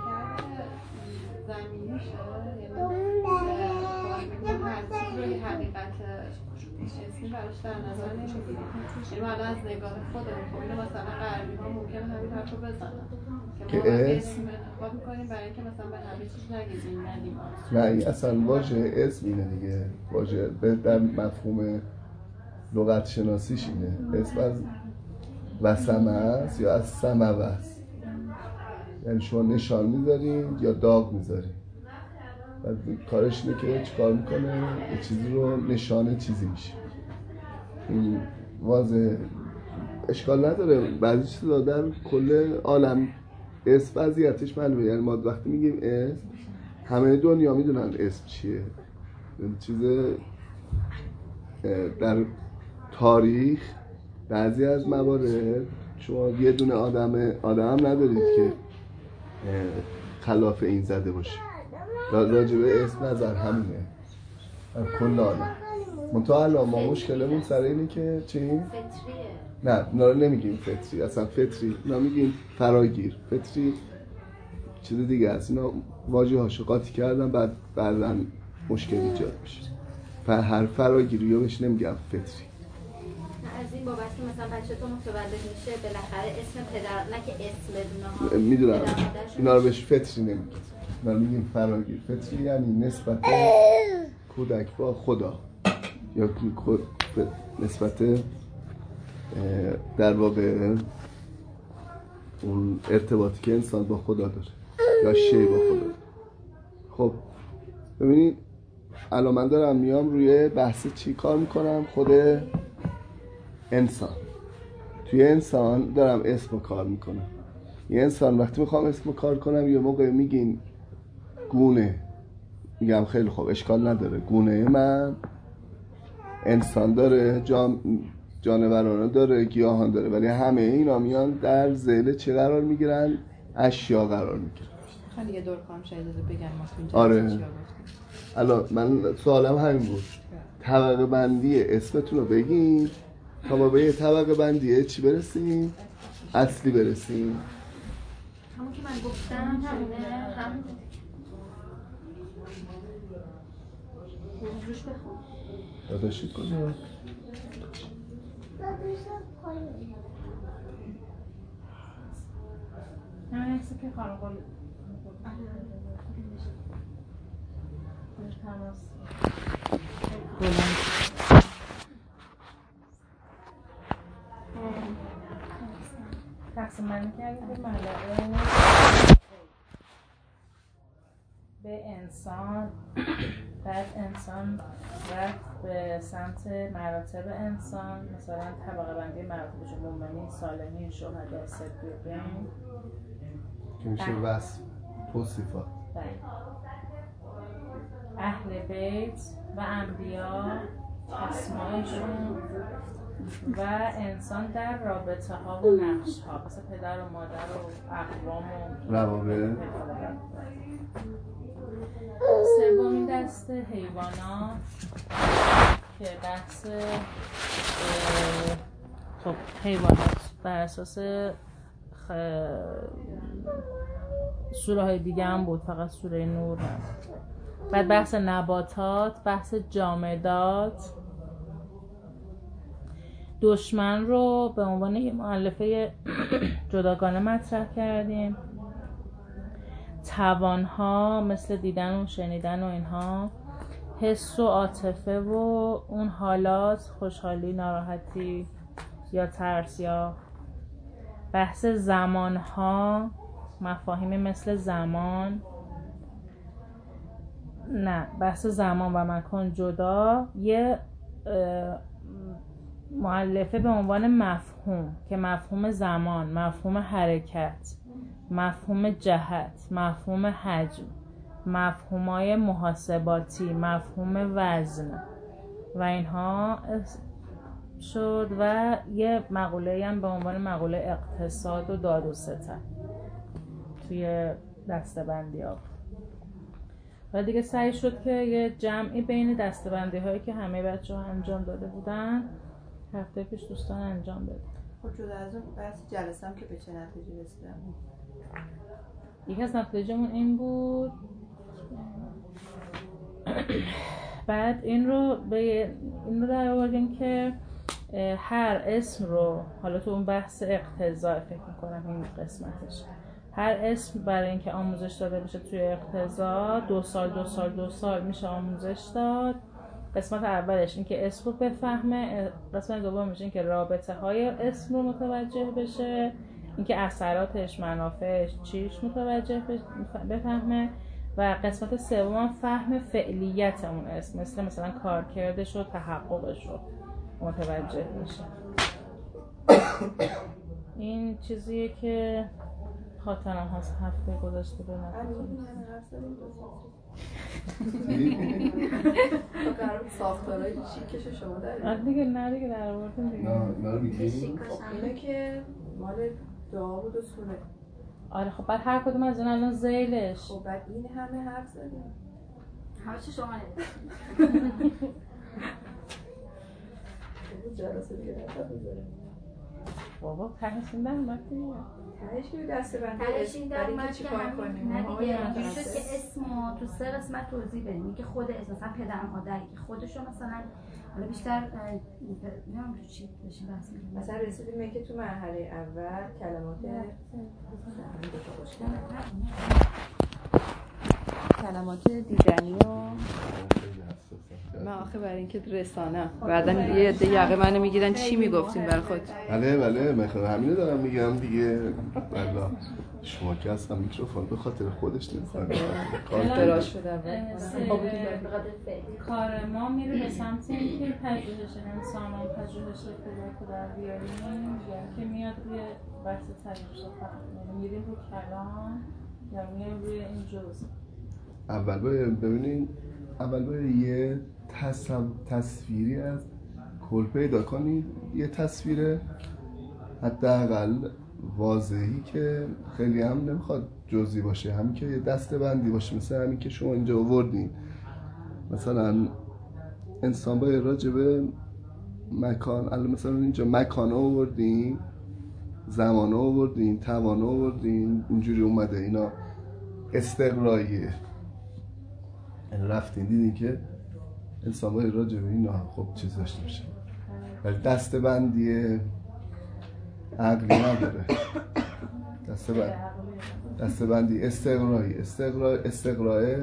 اسمی براش در نظر نمیگیریم. یعنی حالا از نگاه خودمون خب اینو مثلا غربی ها ممکنه همین حرف رو بزنن که ما اسم انتخاب میکنیم برای اینکه مثلا به همه چیز نگیزیم ندیم. نه این اصلا واژه اسم اینه دیگه. واژه در مفهوم لغت شناسیش اینه. اسم از وسمه است یا از سموه است. یعنی شما نشان میذارین یا داغ میذارین. کارش اینه که چیکار میکنه؟ یه چیزی رو نشانه چیزی میشه. این واضح اشکال نداره. بعضی چیزا در کل عالم اسم وضعیتش معلومه. یعنی ما وقتی میگیم اسم همه دنیا میدونن اسم چیه. چیز در تاریخ بعضی از موارد شما یه دونه آدم ندارید که خلاف این زده باشه. راجبه اسم نظر همینه در کل عالم. منتها الان ما مشکلمون سر اینه که چی؟ فطریه. نه اونا رو نمیگیم فطری، اصلا فطری اونا میگیم فراگیر. فطری چیز دیگه است. اینا واژه هاشو قاطی کردن بعداً مشکل ایجاد میشه. هر فراگیری رو بهش نمیگم فطری. از این بابت که مثلا بچه تو متولد میشه بالاخره اسم پدر، نه که اسم بدونه ها. میدونم اینا رو بهش فطری نمیگیم، اینا میگیم فراگیر. فطری یعنی نسبت کودک با خدا یا نسبت در واقع اون ارتباطی که انسان با خدا داره یا شی با خدا داره. خب ببینید الان من دارم میام روی بحث چی کار میکنم؟ خود انسان. توی انسان دارم اسم کار میکنم. یه انسان وقتی میخوام اسم کار کنم یه موقع میگین گونه، میگم خیلی خوب اشکال نداره، گونه من انسان داره، جانوران داره، گیاهان داره، ولی همه اینا میان در ذیل چه قرار میگیرن؟ اشیا قرار میگیرن. خیلی یه دور کنم شاید بگم ما تو اینجا آره. چیا گفتیم. الان من سوالم همین بود، طبقه بندی اسمتون رو بگین تا ما به یه طبقه بندی چی برسیم؟ اصلی برسیم. همون که من گفتم همون روش بخون. داداشید کجا؟ همین عکسی که خانم قول تماس تقسیم بندی کردیم به ملاعه به انسان. بعد انسان رفت به سمت مراتب انسان، مثلا طبقه بندی مراتبش مومنین، سالمین، شهدا، صدیقین که میشه وصف توصیفات. اهل بیت و انبیا، اسمایشون و انسان در رابطه ها و نقش ها، مثل پدر و مادر و اقوام و روابط. سومین دست حیوانات که بحث خب حیوانات بر اساس سوره های دیگه هم بود، فقط سوره نور هم. بعد بحث نباتات، بحث جامدات. دشمن رو به عنوان یه مؤلفه جداگانه مطرح کردیم. توانها مثل دیدن و شنیدن و اینها، حس و عاطفه و اون حالات، خوشحالی، ناراحتی یا ترس، یا بحث زمانها، مفاهیمی مثل زمان، نه بحث زمان و مکان جدا. یه مؤلفه به عنوان مفهوم که مفهوم زمان، مفهوم حرکت، مفهوم جهت، مفهوم حجم، مفهومای محاسباتی، مفهوم وزن و اینها شد. و یه مقوله هم به عنوان مقوله اقتصاد و داد و ستد توی دسته‌بندی ها. و دیگه سعی شد که یه جمعی بین دسته‌بندی هایی که همه بچه ها انجام داده بودن هفته پیش دوستان انجام بده. خب جدا از اون بحث جلسه هم که به چه نتیجه رسیدم؟ یکی از نتیجه‌مون این بود بعد این رو در آوردیم که هر اسم رو، حالا تو اون بحث اقتضا فکر میکنم این قسمتش، هر اسم برای اینکه آموزش داده بشه توی اقتضا 2 سال میشه آموزش داد. قسمت اولش این که اسم رو بفهمه، قسمت دومش این که رابطه های اسم رو متوجه بشه، این که اثراتش، منافعش چیش متوجه بفهمه، و قسمت سوم فهم فعلیت اون اسم، مثلا کارکردش و تحققش رو متوجه بشه. این چیزیه که خاطرم هست هفته گذشته به قرار ساختارهای چیکش شما دارید؟ دیگه در آوردیم دیگه. اینه که مال داوود و سوره. آره خب بعد هر کدوم از این الان ذیلش. خب بعد این همه حرف زدیم. همه چی شما جلسه دیگه نمیذاریم. بابا تهش این در اومد دیگه. تهش که دسته‌بندی برای چی کار کنیم؟ نه دیگه اینجوری شد که اسمو تو 3 قسمت توضیح بدیم که خود اسم مثلا پدر مادری که خودشو مثلا حالا بیشتر نمیدونم تو چی بشیم بحث می‌کنیم. مثلا رسیدیم اینکه تو مرحله اول کلمات دیدنی و من آخه برای اینکه رسانه بعدن یه عده یقه منو میگیرن چی میگفتیم برای خود. بله میخوام همینو دارم میگم دیگه. والا شما که اصلا میکروفون به خاطر خودش نمیخواد کار دراز شده. کار ما میره به سمت اینکه پژوهش انسانان پژوهش رو در بیاریم، یعنی که میاد روی بحث تاریخ فهم، میریم رو کلام یا میریم روی این جزء. اول باید یه تصویری از کل پیدا کنید، یه تصویر حداقل واضحی که خیلی هم نمیخواد جزئی باشه، همین که یه دسته بندی باشه، مثل همین که شما اینجا آوردین. مثلا انسان باید راجع به مکان، مثلا اینجا مکان آوردین، زمان آوردین، توان آوردین، اینجوری اومده. اینا استقراییه. رفتین دیدین که انسان باید راجع به اینا خب چیز داشته باشه، ولی دسته بندی عقلی نداره. دسته بندی استقرایی، استقرای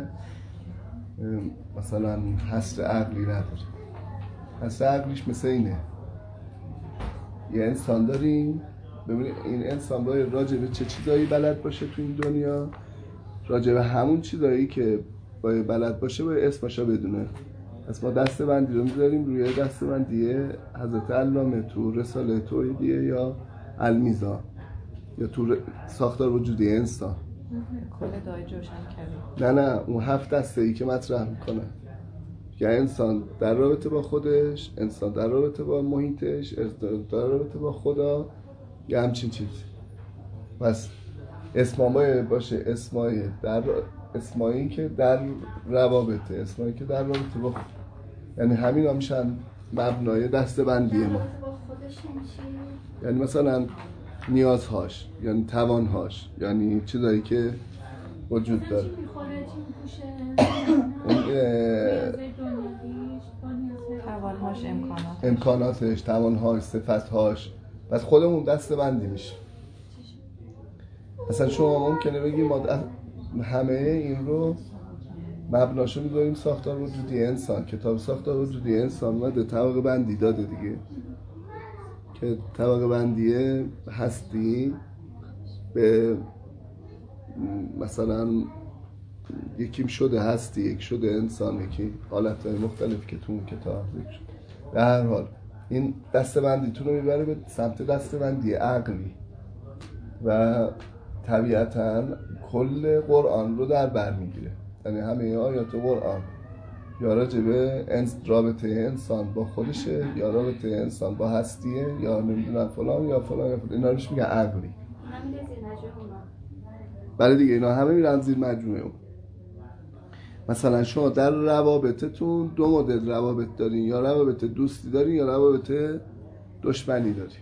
مثلا حصر عقلی نداره. حصر عقلیش مثل اینه، یه انسان داریم، ببینید این انسان باید راجع به چه چیزایی بلد باشه تو این دنیا، راجع به همون چیزایی که باید بلد باشه باید اسمشو بدونه. پس ما دسته بندی رو میذاریم روی دسته بندی حضرت علامه تو رساله توحیدیه یا المیزان یا تو ساختار وجودی انسان. کل دای جوشن کردیم. نه اون 7 دسته ای که مطرح میکنه که انسان در رابطه با خودش، انسان در رابطه با محیطش، انسان در رابطه با خدا، یه همچین چیز. پس اسمایی باشه، اسمایی که در روابطه، اسمایی که در رابطه با خود، یعنی همین ها میشن مبنای دسته بندی ما. یعنی مثلا نیازهاش، یعنی توانهاش، یعنی چیزایی که وجود داره. توانهاش، امکاناتش، توانهاش، صفتهاش. پس خودمون دسته بندی میشه. مثلا شما ممکنه بگیم ما همه این رو مبناشو میذاریم ساختار وجودی انسان. کتاب ساختار وجودی انسان اومده طبقه بندی داده دیگه، که طبقه بندی هستی به مثلا یکیم شده هستی، یک شده انسان، یکی حالتهای مختلف که تو اون کتاب ذکر شد. به هر حال این دسته بندیتون رو میبره به سمت دسته بندی عقلی و طبیعتاً کل قرآن رو در بر میگیره. یعنی همه آیات قرآن یا راجع به رابطه انسان با خودشه، یا رابطه انسان با هستیه، یا نمیدونم فلان یا فلان یا فلان. اینا رو میگه عقلی. بله دیگه، اینا همه میرن زیر مجموعه اون. مثلا شما در روابطتون 2 مدل روابط دارین، یا روابط دوستی دارین یا روابط دشمنی دارین.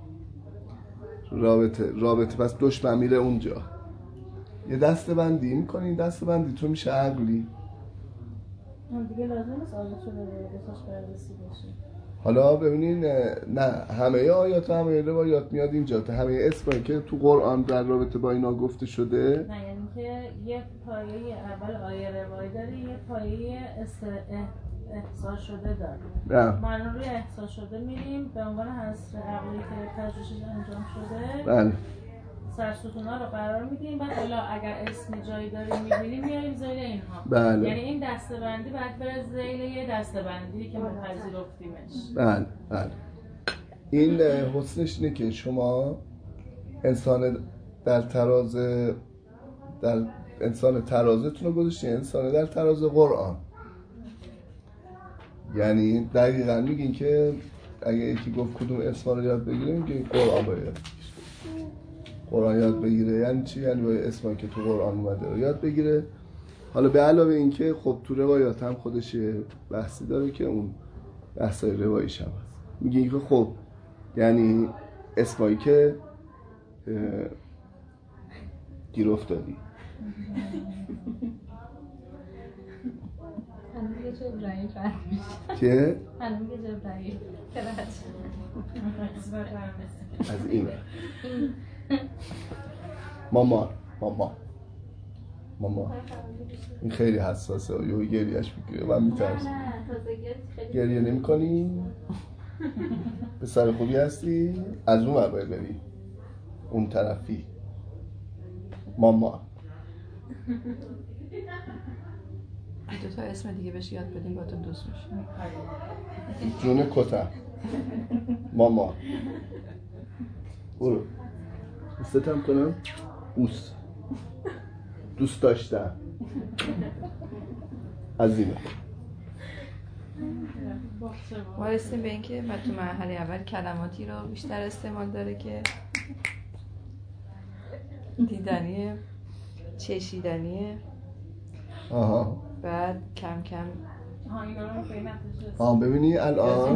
رابطه پس دشمن میره اونجا، یه دسته بندی میکنین، دسته بندی تو میشه عقلی. دیگه لازم است آیات رو بهش بررسی بشه. حالا ببینین، نه همه آیات و همه روایات میاد اینجا، تا همه اسمایی که تو قرآن در رابطه با اینا گفته شده. نه یعنی که یه پایه اول آیه روایی داره، یه پایه احصا شده داره. ما الان روی احصا شده میریم به عنوان حصر عقلی که پژوهشش انجام شده. بله. سرستونا رو قرار میدیم، بعد حالا اگر اسمی جایی داریم میبینیم میاریم زیل اینها. بله. یعنی این دسته بندی باید بره زیل یه دسته بندی که ما پذیرفتیمش. بله. این حسنش اینه که شما انسان ترازتون رو گذاشتین، انسان در تراز قرآن. یعنی دقیقاً میگین که اگه یکی گفت کدوم اسما رو یاد بگیره، میگه قرآن باید یاد بگیره. قرآن یاد بگیره یعنی چی؟ یعنی باید اسمایی که تو قرآن اومده رو یاد بگیره. حالا به علاوه این که خب تو روایات هم خودش یه بحثی داره که اون بحثای رواییش هم هست. میگه که خب یعنی اسمایی که گیر افتادی. هنوز یه جبرائیل فرق میشه. که؟ هنوز یه جبرائیل از این مامان ماما این خیلی حساسه و گریهش بگیره من میترسم. گریه نمی کنی؟ پسر خوبی هستی؟ از اون ور بری اون طرفی ماما. دو تا اسم دیگه بهش یاد بدیم با تو دوست میشه. جون کتم ماما. برو دوستم کنم. دوست داشتم عظیمه. ما رسیم به اینکه من تو مرحله اول کلماتی رو بیشتر استعمال داره که دیدنیه، چشیدنیه. بعد کم کم ببینی الان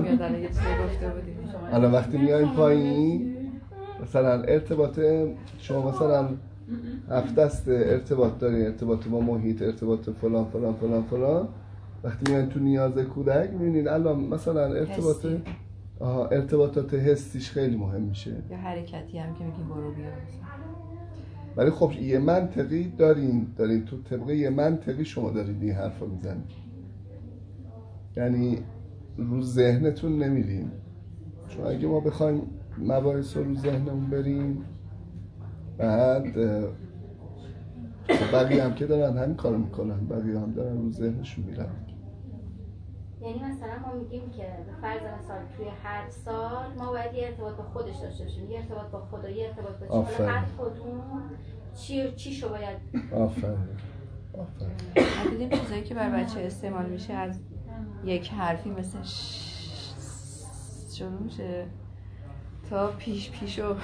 وقتی میایم پایین مثلا ارتباط شما مثلا 7 دسته ارتباط داری، ارتباط با محیط، ارتباط فلان فلان فلان فلان. وقتی میایم تو نیاز کودک میبینید الان مثلا ارتباطات حسیش خیلی مهم میشه، یا حرکتی هم که میگیم برو بیا. ولی خب یه منطقی دارین تو طبقه یه منطقی شما دارید این حرف رو میزنید، یعنی رو ذهنتون نمیرین. چون اگه ما بخوایم مباحث رو ذهنمون بریم بعد بقیه هم که دارن همین کارو میکنن، بقیه هم دارن رو ذهنشون میرن. یعنی مثلا ما میگیم که به فرض مثال توی هر سال ما باید یه ارتباط با خودش داشته باشیم، یه ارتباط با خدا، یه ارتباط با چی، هر کدوم چی شو باید. آفرین. دیدیم چیزایی که بر بچه استعمال میشه از یک حرفی مثل شروع میشه تا پیش و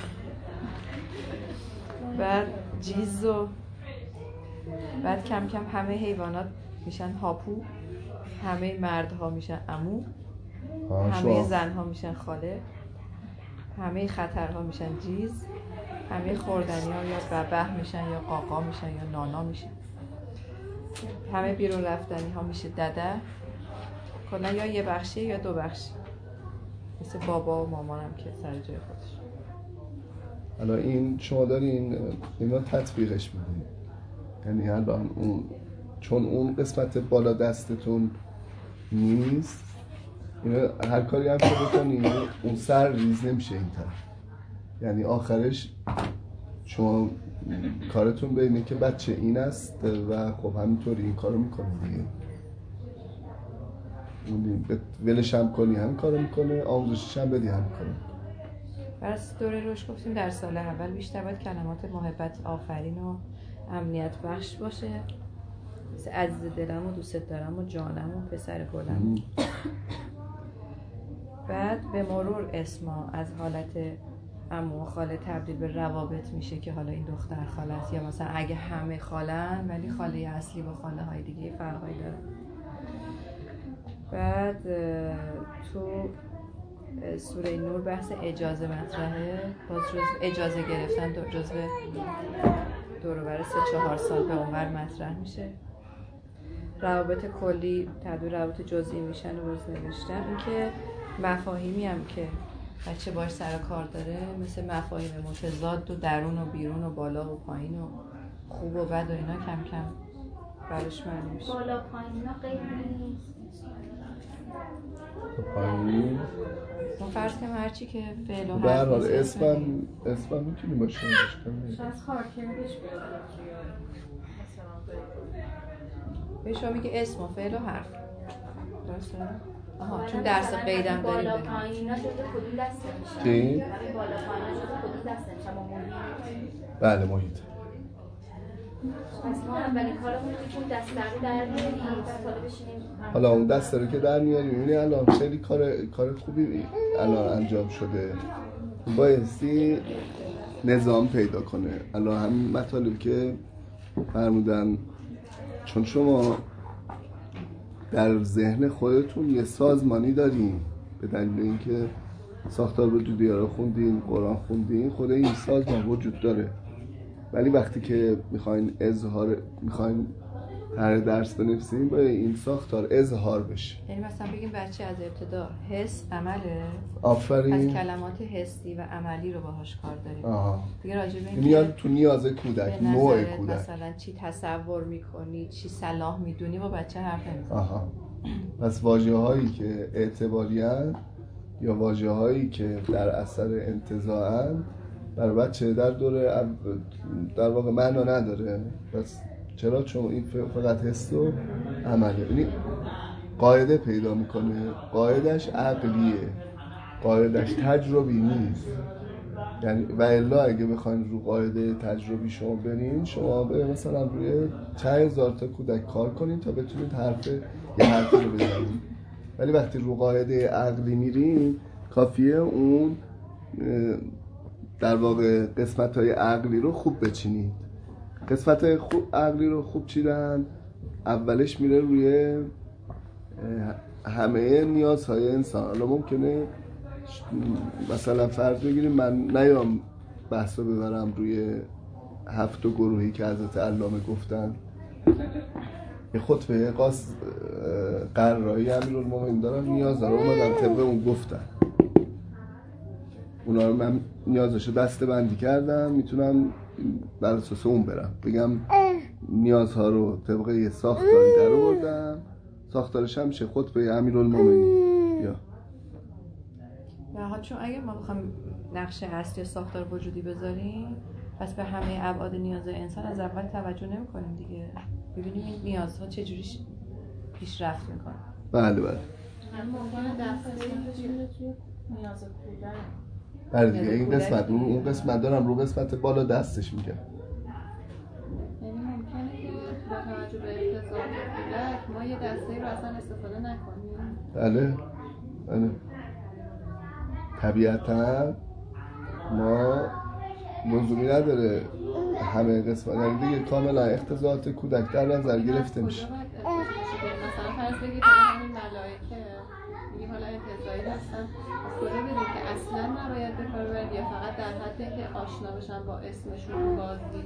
بعد جیز و بعد کم کم همه حیوانات میشن هاپو، همه مردها میشن عمو، همه زنها میشن خاله، همه خطرها میشن جیز، همه خوردنی ها یا ببه میشن یا قاقا میشن یا نانا میشن، همه بیرون رفتنی ها میشه دده. کلا یا یه بخشی یا دو بخشی، مثل بابا و مامانم که سر جای خودش. الان این شما دارین اینا تطبیقش میدین، یعنی الان چون اون قسمت بالا دستتون نیست، هر کاری هم که بکنی اون سر ریز نمیشه این طرف، یعنی آخرش شما کارتون به اینه که بچه این است و خب همینطوری این کارو میکنه دیگه. ولش هم کنی هم کارو میکنه، آموزشش هم بدی هم کنه. پس دوره رشد گفتیم در سال اول بیشتر باید کلمات محبت، آفرین و امنیت بخش باشه، مثل عزیز دلم و دوست دارم و جانم و پسر گلم. بعد به مرور اسما از حالت عمو و خاله تبدیل به روابط میشه که حالا این دختر خاله است، یا مثلا اگه همه خالن ولی خاله اصلی با خاله های دیگه فرقایی داره. بعد تو سوره نور بحث اجازه مطرحه، باز اجازه گرفتن جزو دور و بر 3-4 سال به اونور مطرح میشه. روابط کلی تبدیل روابط جزئی میشن و باز نوشتن. این که مفاهیمی هم که بچه باش سر کار داره مثل مفاهیم متضاد و درون و بیرون و بالا و پایین و خوب و بد و اینا کم کم براش معلوم میشه. بالا پایین اینا غیری نیست. پایین اون فرض کنم هرچی که فعل و به هر حال حرف اسمم میتونی باشه شاید خارکردش بیاد به شما میگه اسم و فعل و حرف درسته؟ آها چون درس قیدم داریم بالا پایین اینا جزو کدوم دسته میشن؟ چی؟ بالا پایین جزو کدوم دسته میشن؟ با محیط؟ بله محیط. پس ما اولین کارمون اینه که اون دسته رو در میاریم و حالا بشینیم. حالا اون دسته رو که در میاریم میبینی الان خیلی کار خوبی الان انجام شده. بایستی نظام پیدا کنه. الان همین مطالب که فرمودن، چون شما در ذهن خودتون یه سازمانی دارین به دلیل اینکه ساختار وجودی رو خوندین، قرآن خوندین، خود این سازمان وجود داره. ولی وقتی که میخواین هر درس بنویسیم باید این ساختار اظهار بشه. یعنی مثلا بگیم بچه از ابتدا حس عمله، آفرین، از کلمات حسی و عملی رو باهاش کار داریم. دیگه راجع به این میاد تو نیاز کودک، نوع کودک، مثلا چی تصور میکنی، چی صلاح میدونی، با بچه حرف نمیزنی. پس واژه‌هایی که اعتباری‌اند یا واژه‌هایی که در اثر انتزاعند برای بچه در واقع معنا نداره. پس چرا؟ چون این فقط حس و عمله. یعنی قاعده پیدا میکنه، قاعدش عقلیه، قاعدش تجربی نیست. یعنی و الا اگه بخواین رو قاعده تجربی شما برین، شما به مثلا روی 4000 تا کودک کار کنین تا بتونید یه حرفی رو بزنید. ولی وقتی رو قاعده عقلی میرین، کافیه اون در واقع قسمت‌های عقلی رو خوب بچینید. قسمت عقلی رو خوب چیدن، اولش میره روی همه نیازهای انسان. حالا ممکنه مثلا فرض بگیریم من نیام بحث رو ببرم روی 7 گروهی که حضرت علامه گفتن، یه خطبه قرایی امیرالمومنین دارن، نیاز دارم اومدم طبق اون گفتن، اونا رو من نیازشو دسته بندی کردم، میتونم بر اساس اون برم بگم نیازها رو طبق یه ساختاری در آوردم، ساختارش هم میشه خطبه امیرالمومنین. یا و چون اگه ما بخوایم نقشه اصلی ساختار وجودی بذاریم، پس به همه ابعاد نیاز انسان از اول توجه نمی‌کنیم دیگه، ببینیم این نیازها چجوری پیشرفت میکنه. بله ممکنه دسته نیاز کودک. بله دیگه، این قسمت اون قسمت دارم رو قسمت بالا دستش میگم. یعنی ممکنه که با توجه به اعتزاز کودک ما یه دسته رو اصلا استفاده نکنیم. بله طبیعتا ما لزومی نداره همه قسمت، یعنی دیگه کاملا اختزاعات کودک در نظر گرفته میشه. مثلا فرض بگید همین ملائکه میگیم حالا انتزاعی هستن، کجا بدید که اصلا نباید به کار ببرد یا فقط در حد که آشنا بشن با اسمشون بازدید؟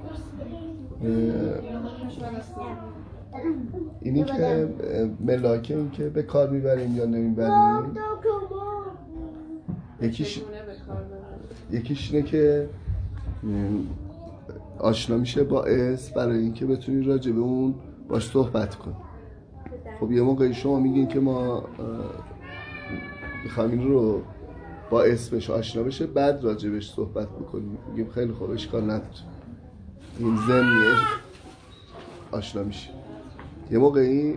اینی که ملاکه این که به کار میبریم یا نمیبریم، یکیش اینه که آشنا میشه با اسم برای اینکه بتونی راجع به اون باش صحبت کن. خب یه موقعی شما میگین که ما میخوایم این رو با اسمش آشنا بشه بعد راجبش صحبت بکنیم، میگیم خیلی خوب اشکال نداره، این ضمنیه آشنا میشه. یه موقعی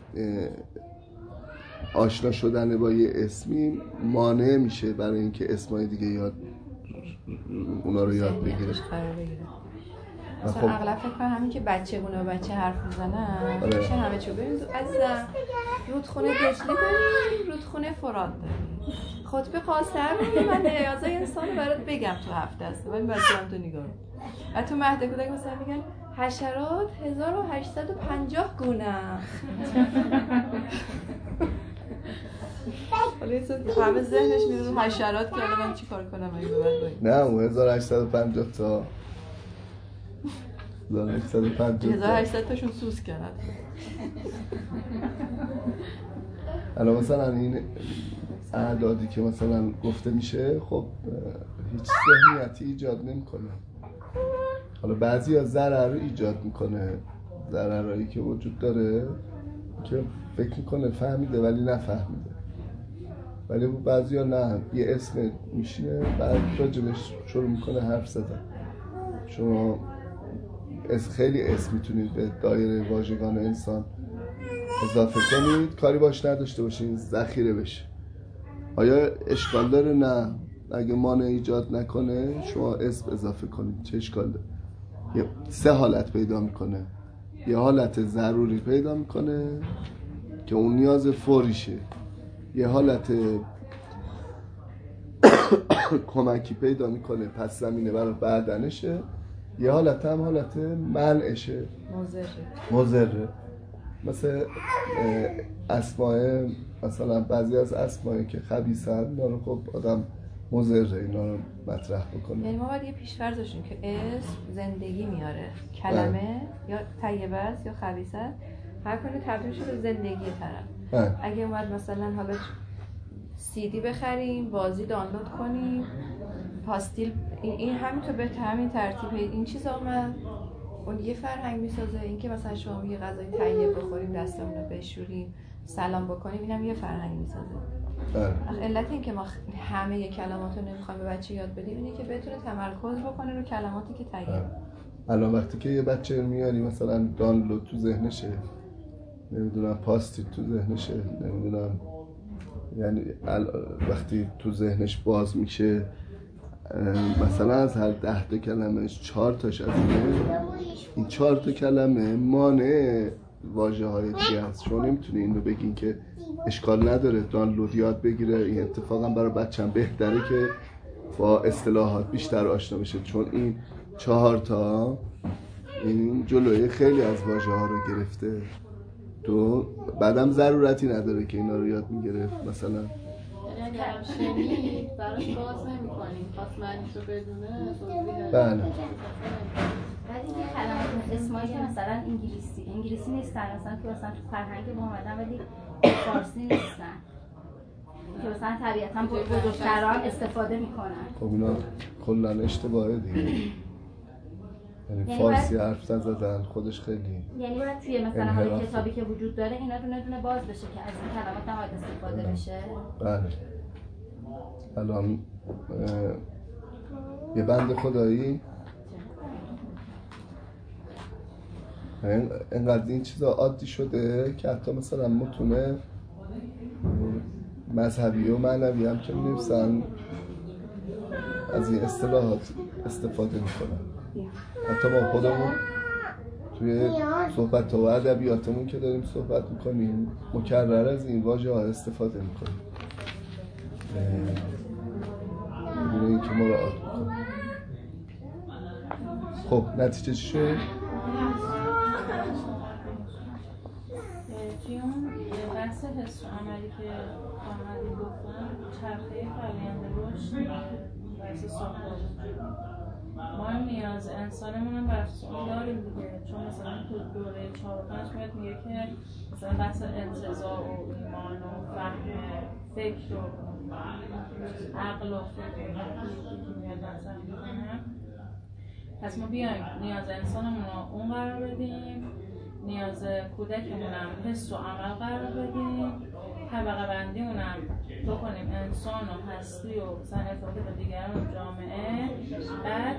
آشنا شدن با یه اسمی مانع میشه برای اینکه اسمای دیگه اونا رو یاد بگیره. مثلا اغلب فکر کنم همین که بچه‌گونه و بچه حرف میزنن میشه همه چیو ببین عزیزم رودخونه دجله داریم، رودخونه فرات داریم، خطبه قاصر میگه من نیازای انسان رو برات بگم تو هفته است، ولی بچه‌ام تو نگاه و تو مهد کودک مثلا میگن حشرات 1850 گونه. حالا یه همه ذهنش میره رو حشرات که حالا من چی کار کنم اگه ببرد نه اون 1850 تا 1800 تاشون سوس کرد. الان مثلا این اعدادی که مثلا گفته میشه خب هیچ ذهنیتی ایجاد نمیکنه. حالا بعضی ها ضرر ایجاد میکنه، ضررهایی که وجود داره که فکر میکنه فهمیده ولی نفهمیده، ولی بعضی ها نه، یه اسم میشینه بعد راجبش شروع میکنه حرف زدن. شما خیلی اسم میتونید به دایره واژگان انسان اضافه کنید، کاری باش نداشته باشین، ذخیره بشه. آیا اشکال داره؟ نه، اگه مانع ایجاد نکنه شما اسم اضافه کنید، چه اشکال داره؟ یه 3 حالت پیدا میکنه. یه حالت ضروری پیدا میکنه که اون نیاز فوریشه، یه حالت کمکی پیدا میکنه پس زمینه برای بعدنشه، یه حالت هم حالت منعشه، مضره. مثل اسماء، مثلا بعضی از اسماء که خبیثن داره، خب آدم مضر اینا رو مطرح بکنیم. یعنی ما باید یه پیش‌فرض داشتیم که اسم زندگی میاره، کلمه یا طیبه است یا خبیثه است، هر کنه تبدیل شه به زندگی طرف. اگه اومد مثلا حالا CD بخریم، بازی دانلود کنیم، پاستیل، این همینطور به همین ترتیب این چیز اومد، اون یه فرهنگ میسازه. این که مثلا شما یه غذای طیب بخوریم، دستمون رو بشوریم، سلام بکنیم، اینم یه فرهنگ میسازه. علت این که ما همه کلمات رو نمیخوایم به بچه یاد بدیم اینه که بتونه تمرکز بکنه رو کلماتی که طیب. الان وقتی که یه بچه میاری مثلا دانلود تو ذهنشه، نمیدونم پاستیل تو ذهنشه، نمیدونم، یعنی وقتی تو ذهنش باز میشه مثلا از هر 10 تا کلمهش 4 تاش از این 4 تا کلمه مانع واژه های دیگه است. شما نمیتونی این رو بگین که اشکال نداره دانلود یاد بگیره، این اتفاقا برای بچه‌م بهتره که با اصطلاحات بیشتر آشنا بشه، چون این 4 تا این جلوی خیلی از واژه ها رو گرفته. تو بعدم ضرورتی نداره که اینا رو یاد میگرفت. مثلا اگر شنید براش باز نمی کنیم، خواست معنیش رو بدونه توضیح. بله. ولی این کلمات اسمایی که مثلا انگلیسی نیستن، مثلا تو فرهنگ ما اومدن ولی فارسی نیستن که مثلا طبیعتاً بزرگتران استفاده میکنن. خب اینا کلاً اشتباهه دیگه. یعنی فارسی حرف زدن خودش خیلی، یعنی باید توی مثلا حالا کتابی که وجود داره اینا دونه دونه باز بشه که از این کلمات نباید استفاده بشه. بله. الان یه بند خدایی اینقدر این چیزا عادی شده که حتی مثلا متونه مذهبی و معنوی هم که می‌نویسن از این اصطلاحات استفاده میکنن. حتی ما خودمون توی صحبت و ادبیاتمون که داریم صحبت میکنیم مکرر از این واژه ها استفاده میکنیم بدون اینکه مراعات بکنیم. خب نتیجه چی شد؟ توی اون بحث حس و عملی که آمدی گفتن چرخه فرآیند رشد بحث ساختار ما هم نیاز انسانمون هم بحث اون داریم دیگه، چون مثلا تو دوره 4 و 5 میاد میگه که مثلا بحث انتزاع و ایمان و فهم فکر و عقل و فکر که میاد مثلا میکنه. پس ما بیایم نیاز انسانمون رو اون قرار بدیم، نیاز کودکمون هم حس و عمل قرار بدیم، طبقه بندیمون هم بکنیم انسان و هستی و مثلا ارتباط با دیگران و جامعه. بعد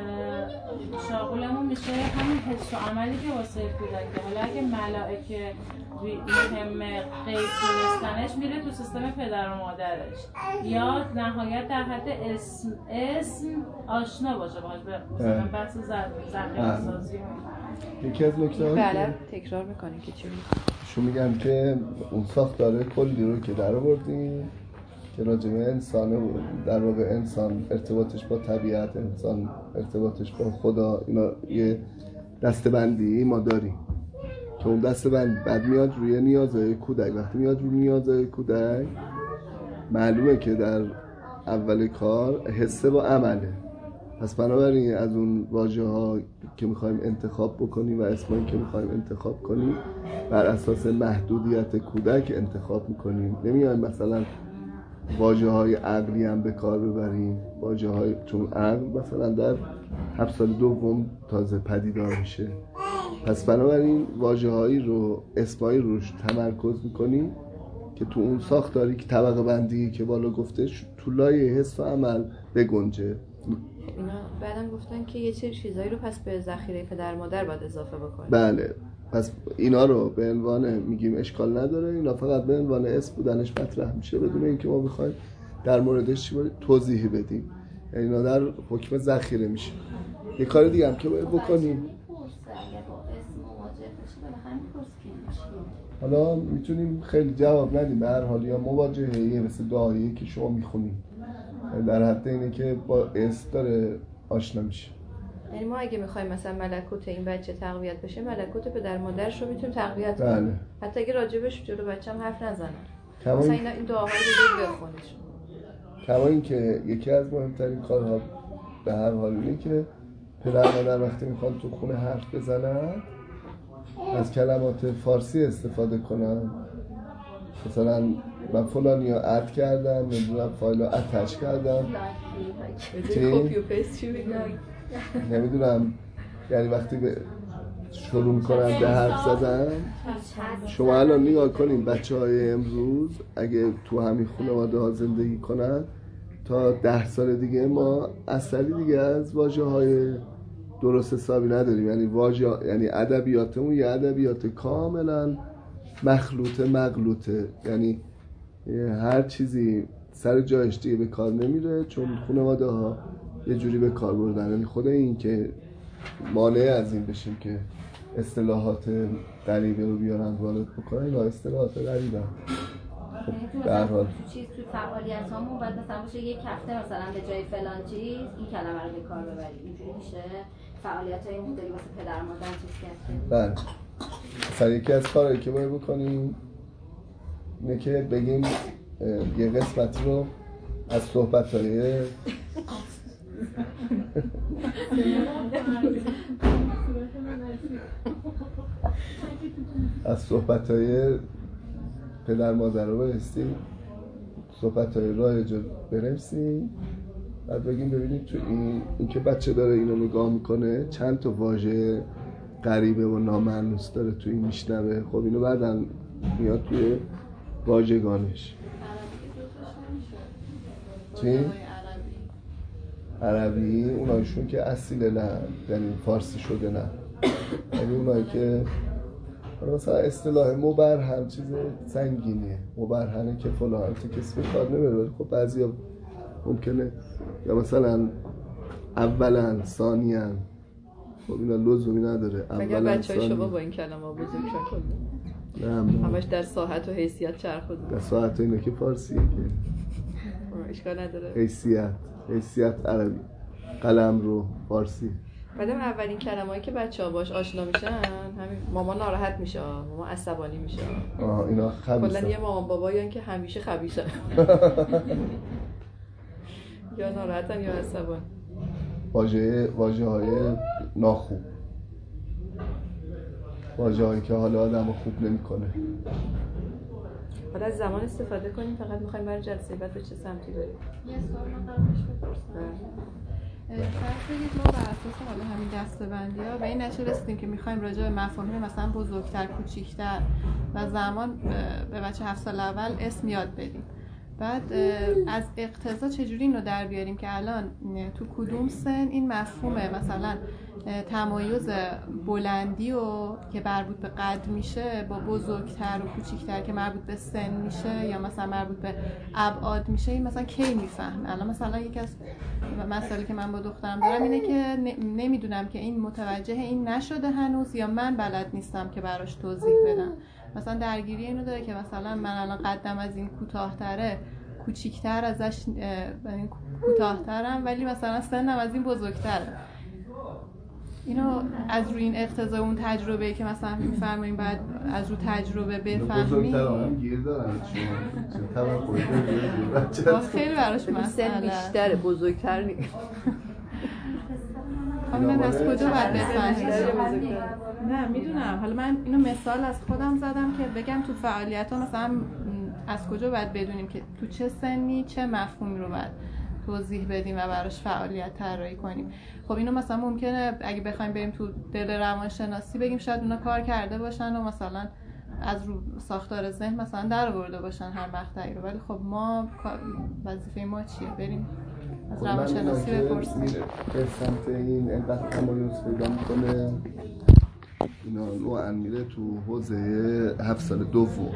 شاغلمون میشه همین حس و عملی که واسه کودکه. حالا اگه ملائکه مهم غیب دونستنش میره تو سیستم پدر و مادرش، یا نهایت در حد اسم آشنا باشه باهاش، مثلا بحث ذخیره سازی. یکی از نکته‌ها بله تکرار میکنیم که چی شو میگن که اون ساختار کلی رو که در آوردیم که راجع به انسانه بود، در واقع انسان ارتباطش با طبیعت، انسان ارتباطش با خدا، اینا یه دسته‌بندی ما داریم که اون دسته‌بند بعد میاد روی نیازهای کودک. وقتی میاد روی نیازهای کودک معلومه که در اول کار حسه با عمله. پس بنابراین از اون واژه ها که میخوایم انتخاب بکنیم و اسمایی که میخوایم انتخاب کنیم بر اساس محدودیت کودک انتخاب میکنیم. نمیایم مثلا واژه های عقلی هم به کار ببریم، واژه های، چون عقل مثلا در 7 سال دوم تازه پدیدار میشه. پس بنابراین واژه هایی رو، اسمایی روش تمرکز میکنیم که تو اون ساختاری که طبقه بندی که بالا گفته تو لایه حس و عمل بگنجه. اینا بعدم گفتن که یه سری چیزایی رو پس به ذخیره پدر مادر باید اضافه بکنیم. بله، پس اینا رو به عنوان میگیم اشکال نداره، اینا فقط به عنوان اسم بودنش مطرح میشه بدون اینکه ما بخوایم در موردش توضیحی بدیم. یعنی اینا در حکم ذخیره میشه. یه کار دیگه هم که باید بکنیم، حالا میتونیم خیلی جواب ندیم، به هر حال یا مواجهه مثل دعایی که شما میخونیم در حد اینه که با اسم داره آشنا میشه. یعنی ما اگه میخوایم مثلا ملکوت این بچه تقویت بشه، ملکوت پدر مادرش رو میتونیم تقویت کنیم. بله. حتی اگه راجبش جلو بچه‌م حرف نزنن. مثلا این دعاهای رو بخونیش. کما این که یکی از مهمترین کارها به هر حال اینه که پدر مادر وقتی میخوان تو خونه حرف بزنن از کلمات فارسی استفاده کنن. مثلا من فلانی ها اد کردم، نمیدونم فایل ها اتش کردم، نمیدونم، یعنی وقتی شروع میکنن به حرف زدن. شما الان نگاه کنین بچه های امروز اگه تو همین خانواده ها زندگی کنن تا 10 سال دیگه ما اصلی دیگه از واژه های درست حسابی نداریم. یعنی یعنی ادبیاتمون یه ادبیات کاملا مغلوطه، یعنی هر چیزی سر جایش دیگه به کار نمیره چون خانواده ها یه جوری به کار بردن. یعنی خود این که مانع از این بشیم که اصطلاحات غریبه رو بیارن وارد بکنن، اینا اصطلاحات غریبه. در حال تو فعالیتامون باید مثلا باشه یک هفته مثلا به جای فلان چیز این کلمه رو به کار ببرید، اینجوری میشه فعالیت‌های مختلفی واسه پدر مادر چیز کرد. بله، مثلا یکی از کارهایی که باید بکنیم اینه که بگیم یه قسمت رو از صحبت‌های پدر مادر رو برسیم، صحبت‌های رایج رو برسیم، بعد بگیم ببینید تو این که بچه داره اینو نگاه میکنه چند تا واژه غریبه و نامأنوس داره تو این میشنوه. خب اینو بعدن میاد توی واژگانش. چی؟ عربی اونایشون که اصیل نه، یعنی فارسی شده نه، یعنی اونایی که مثلا اصطلاح مبرهن چیز سنگینیه، مبرهنه که فلان تو کسی به کار نمیره. خب بعضیا ممکنه یا مثلا اولا ثانیا، خب اینا لزومی نداره. مگر بچهای شما با این کلمه بزرگ شد؟ نه، همش در ساحت و حیثیت چرخید. در ساحت اینا که فارسیه که اشکال نداره. حیثیت عربی، قلم رو فارسی. بعدم اولین کلمه‌ای که بچه‌ها باش آشنا میشن همین مامان ناراحت میشه، مامان عصبانی میشه. اینا خبیثه. کلا یه مامان بابایان که همیشه خبیثن. یا ناراحتن یا عصبانی. واژه‌های ناخوب، واژه‌هایی که حال آدمو خوب نمی‌کنه. حالا از زمان استفاده کنیم. فقط می‌خوایم برای جلسه بعد به چه سمتی بریم؟ یه سوال من قبلش بپرسم. فرض کنید ما بر اساس حالا همین دسته‌بندی‌ها به این نتیجه رسیدیم که می‌خوایم راجع به مفاهیم مثلا بزرگتر، کوچیک‌تر و زمان به بچه 7 سال اول اسم یاد بدیم. بعد از اقتضا چجوری اینو در بیاریم که الان تو کدوم سن این مفهومه، مثلا تمایز بلندی و که مربوط به قد میشه با بزرگتر و کوچیکتر که مربوط به سن میشه یا مثلا مربوط به ابعاد میشه، این مثلا کی میفهمه؟ الان مثلا یکی از مسائلی که من با دخترم دارم اینه که نمیدونم که این متوجه این نشده هنوز یا من بلد نیستم که براش توضیح بدم. مثلا درگیری اینو داره که مثلا من الان قدم از این کوتاه‌تره، کوچیک‌تر ازش کوتاه‌ترم، ولی مثلا سنم از این بزرگتره. اینو از روی این اقتضا اون تجربه‌ای که مثلا می‌فرماییم بعد از رو تجربه بفهمیم. بزرگترم گیر دارن شما. خیلی براش مسئله. سن بیشتره، بزرگتر نیست. من از کجا باید بفهمیم؟ نه میدونم. حالا من اینو مثال از خودم زدم که بگم تو فعالیت‌ها مثلا از کجا باید بدونیم که تو چه سنی چه مفهومی رو باید توضیح بدیم و براش فعالیت طراحی کنیم. خب اینو مثلا ممکنه اگه بخوایم بریم تو دل روانشناسی بگیم شاید اونا کار کرده باشن و مثلا از رو ساختار ذهن مثلا در آورده باشن هر مقطعی رو، ولی خب ما وظیفه ما چیه؟ بریم از روانشناسی بپرسیم. به سمت این اینقدر تمایز پیدا میکنه، اینا نوعا میره تو حوزه 7 سال دوم.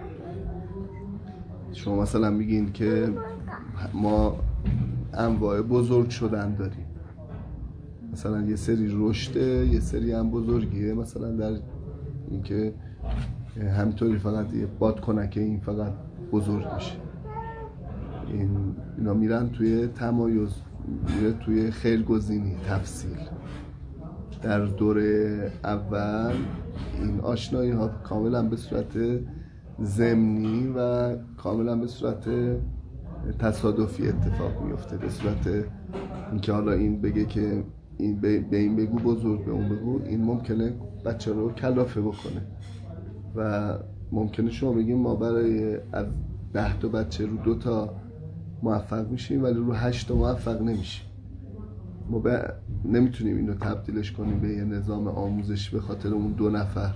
شما مثلا میگین که ما انواع بزرگ شدن داریم، مثلا یه سری رشده، یه سری هم بزرگیه. مثلا در این که همینطوری فقط یه بادکنکه این فقط بزرگ میشه. اینا میرن توی تمایز، میره توی خیرگزینی، تفصیل. در دوره اول این آشنایی ها کاملا به صورت ضمنی و کاملا به صورت تصادفی اتفاق میفته، به صورت اینکه حالا این بگه که این به این بگو بزرگ، به اون بگو، این ممکنه بچه رو کلافه بکنه و ممکنه شما بگیم ما برای از 10 تا بچه رو 2 تا موفق میشیم ولی رو 8 تا موفق نمیشیم. ما نمیتونیم اینو تبدیلش کنیم به یه نظام آموزشی به خاطر اون 2 نفر،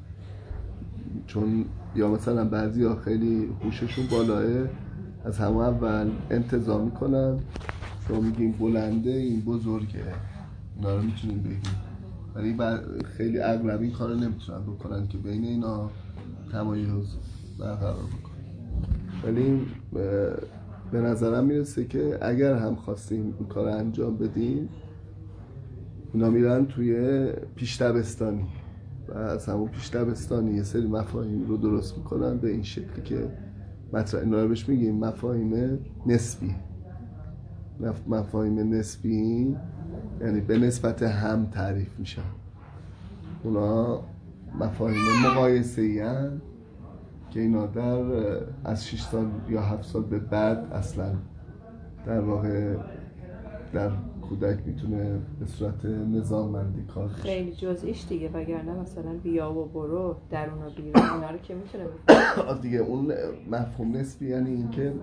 چون یا مثلا بعضی ها خیلی هوششون بالاه، از همه اول انتظار میکنن شما میگیم بلنده این بزرگه، اینا رو میتونیم بگیم، ولی خیلی اغلب این کار رو نمیتونن بکنن که بین اینا تمایز برقرار بکنن. ولی به نظرم میرسه که اگر هم خواستیم این کار رو انجام بدیم، اونا میرن توی پیش دبستانی و از همون پیش دبستانی یه سری مفاهیم رو درست میکنن به این شکلی که مطرح، اینا رو بهش میگیم مفاهیم نسبی. مفاهیم نسبی یعنی به نسبت هم تعریف میشن. اونا مفاهیم مقایسه‌ای هستند که اینا از 6 سال یا 7 سال به بعد اصلا در واقع در کودک میتونه به صورت نظاممندی کار بشه. خیلی جزئیش دیگه، وگرنه مثلا بیا و برو، درون و بیرون، اینا رو که میتونه دیگه اون مفهوم نسبی یعنی اینکه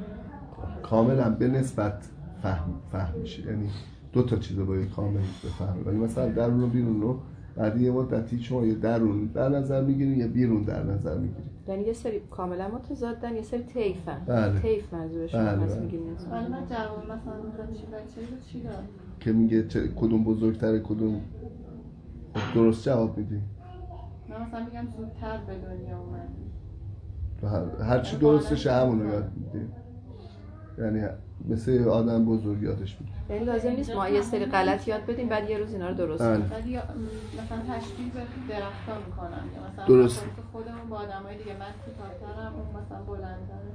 کاملا به نسبت فهم میشه، یعنی 2 تا چیز رو باید کامل بفهمی. ولی مثلا درون و بیرون رو بعد یه مدتی شما یه درون در نظر میگیرید یا بیرون در نظر میگیرید، یعنی یه سری کاملا متضادن، یه سری طیفن. بله. طیف منظورشون هست میگیم. ولی من جواب مثلا بچه رو چی داد که میگه کدوم بزرگتره کدوم، درست جواب میدی. من مثلا میگم زودتر به دنیا اومدی، هر چی درستشه همون رو یاد میدی، یعنی مثل آدم بزرگ یادش میدی. یعنی لازم نیست ما یه سری غلط یاد بدیم بعد یه روز اینا رو درست کنیم. ولی مثلا تشبیه به درختان میکنن یا مثلا درست. خودمون با آدمای دیگه، من کوتاه‌ترم اون مثلا بلندتره.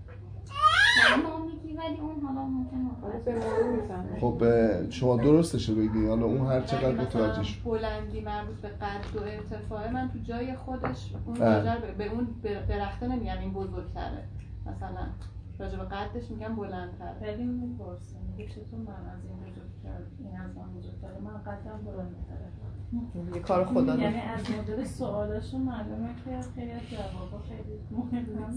ما میگی ولی اون حالا ممکنه به مرور میفهمه. خب شما درستشه بگی، حالا اون هر چقدر متوجه شد. بلندی مربوط به قد و ارتفاع، من تو جای خودش اون راجع به اون درخته نمیگم این بزرگتره، مثلا راجع به قدش میگم بلندتره. ولی میپرسم میگه چطور من از این بزرگتر، این از من بزرگتره، من قدم بلندتره. یه کار خدا داره. یعنی از مدل سوالاشو معلومه که خیلی از جوابا خیلی مهمه،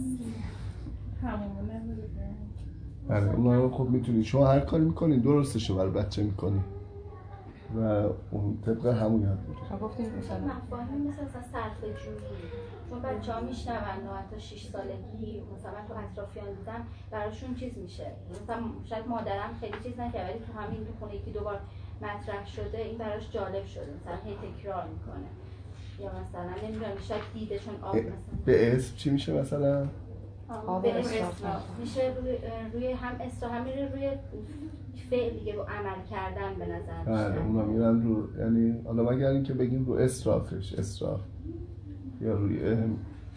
همون نمیده. بله اونا رو خب میتونید شما هر کاری میکنید درستشو برای بچه میکنید و اون طبق همون یاد میگیره. ما گفتیم مثلا مفاهیم مثل صرف جویی، چون بچه‌ها میشنون حتی 6 سالگی مثلا تو اطرافیان دیدم براشون چیز میشه، مثلا شاید مادرم خیلی چیز نکرد ولی تو همین خونه یکی دو بار مطرح شده، این براش جالب شده، مثلا هی تکرار میکنه، یا مثلا نمیدونم شاید دیده چون آب مثلا به اسم چی میشه مثلا؟ به اصراف میشه روی هم اصراف هم میره روی فعل دیگه، رو عمل کردن به نظر میشه. بله اونا میرن رو، یعنی حالا مگر اینکه بگیم رو اسرافش، اسراف یا روی یعنی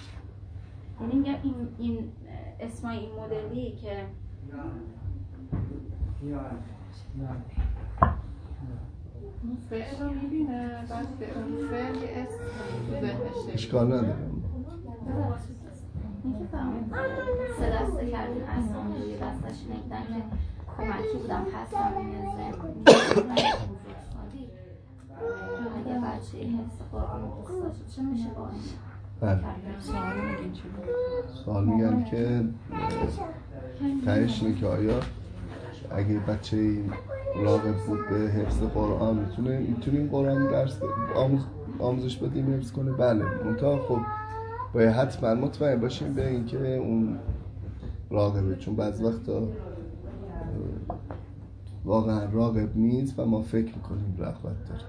میگم این اسمای این مدلی که اون فعل رو میبینه بعد به اون فعل یه اسم تو ذهنش اشکال نداره. سه دسته کردیم اسامی روی دستش نگدن که کمکی بودم هستم اگه بچه حفظ قرآن دوست داشت چه میشه با این؟ سوال میگن که تهش اینه که آیا اگه بچه راغب بود به حفظ قرآن میتونیم قرآن درس آموزش بدیم حفظ کنه؟ بله، منتها خب باید حتما مطمئن باشیم به اینکه اون راغبه، چون بعض وقتا واقعا راغب نیست و ما فکر میکنیم رغبت داره.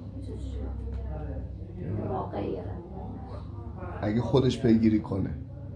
اگه خودش پیگیری کنه،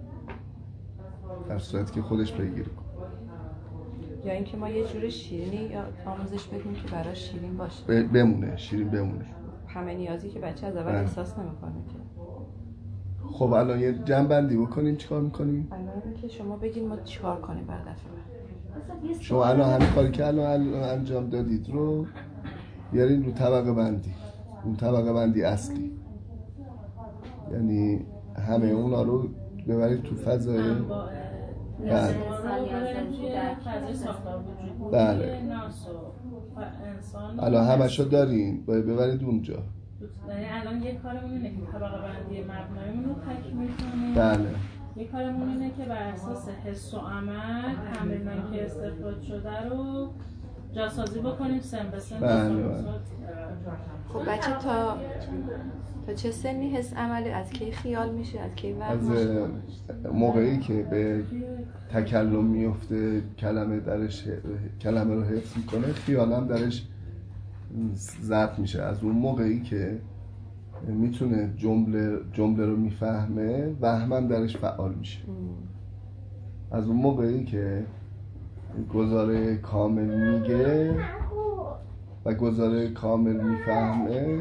در صورت که خودش پیگیری کنه، یا اینکه ما یه جور شیرینی یا آموزش بدیم که براش شیرین باشه، بمونه شیرین بمونه، همه نیازی که بچه از اول احساس نمیکنه که. خب الان یه جمع‌بندی بکنیم چیکار میکنیم؟ الان اینکه شما بگین ما چیکار کنیم بعد دفعه. شما الان همین کاری که الان انجام دادید رو بیارین رو طبقه بندی، اون طبقه بندی اصلی، یعنی همه اونا رو ببرید تو فضای نیاز بله. انسان، نیاز کودک. فضای ساختار وجود بله. ناس و انسان الان همشو دارین باید ببرید اونجا. یعنی الان یه کارمون اینه که طبقه بندی مبنایمون رو تکمیل کنیم. بله. یه کارمون اینه که بر اساس حس و عمل تمرینایی که استفاده شده رو جاسازی بکنیم سن به سن. بله. خب بچه تا چه سنی حس عملی از کی خیال میشه، از کی وقت از میشه؟ موقعی که به تکلم میفته کلمه رو حفظ میکنه، خیالم درش ضبط میشه. از اون موقعی که میتونه جمله رو میفهمه، وهمم درش فعال میشه. از اون موقعی که گزاره کامل میگه و گزاره کامل میفهمه،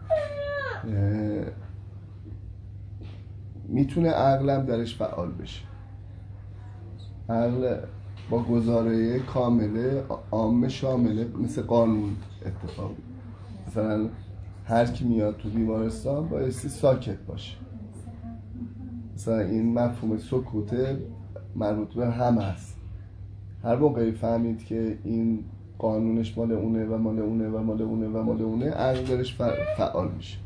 میتونه عقلم درش فعال بشه. عقل با گزاره کامله عامه شامله مثل قانون اتفاق میفته. مثلا هر کی میاد تو بیمارستان بایستی ساکت باشه. مثلا این مفهوم سکوت مربوط به هم هست. هر موقعی فهمید که این قانونش مال اونه و مال اونه و مال اونه و مال اونه، عقل درش فعال میشه.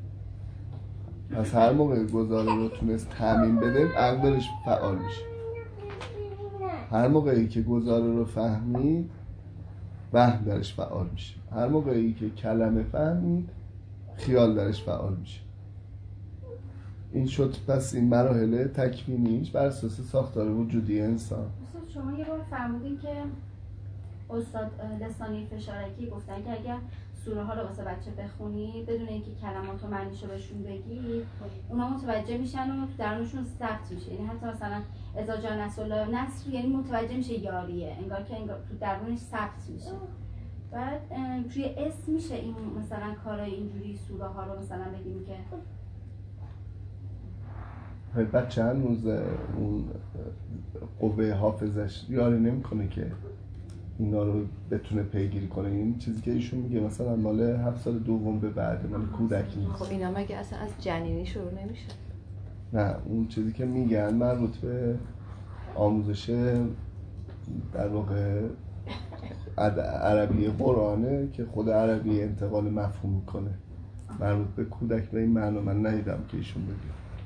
پس هر موقع گزاره رو تونست تامین بده، عقل درش فعال میشه. هر موقعی که گزاره رو فهمید، وهم درش فعال میشه. هر موقعی که کلمه فهمید، خیال درش فعال میشه. این شد پس این مراحل تکوینیش بر اساس ساختار وجودی انسان. شما یه بار فرمودین که استاد لسانی فشارکی گفتن که اگر سوره ها رو واسه بچه بخونی بدون اینکه کلمات و معنیشو بهشون بگی، اونا متوجه میشن و درونشون ثبت میشه. یعنی حتی مثلا اذا جاء نصر الله نصر، یعنی متوجه میشه یاریه، انگار که تو درونش ثبت میشه. بعد توی اسم میشه این مثلا کارای اینجوری سوره ها رو مثلا بگیم که بچه هنوز اون قوه حافظش یاری نمیکنه که اینا رو بتونه پیگیری کنه. این چیزی که ایشون میگه مثلا مال 7 سال دوم به بعد، مال کودکی نیست. خب اینا مگه اصلا از جنینی شروع نمیشه؟ نه، اون چیزی که میگن مربوط به آموزش در واقع عربی قرآنه که خود عربی انتقال مفهوم میکنه. مربوط به کودک به این معنا من ندیدم که ایشون بگه.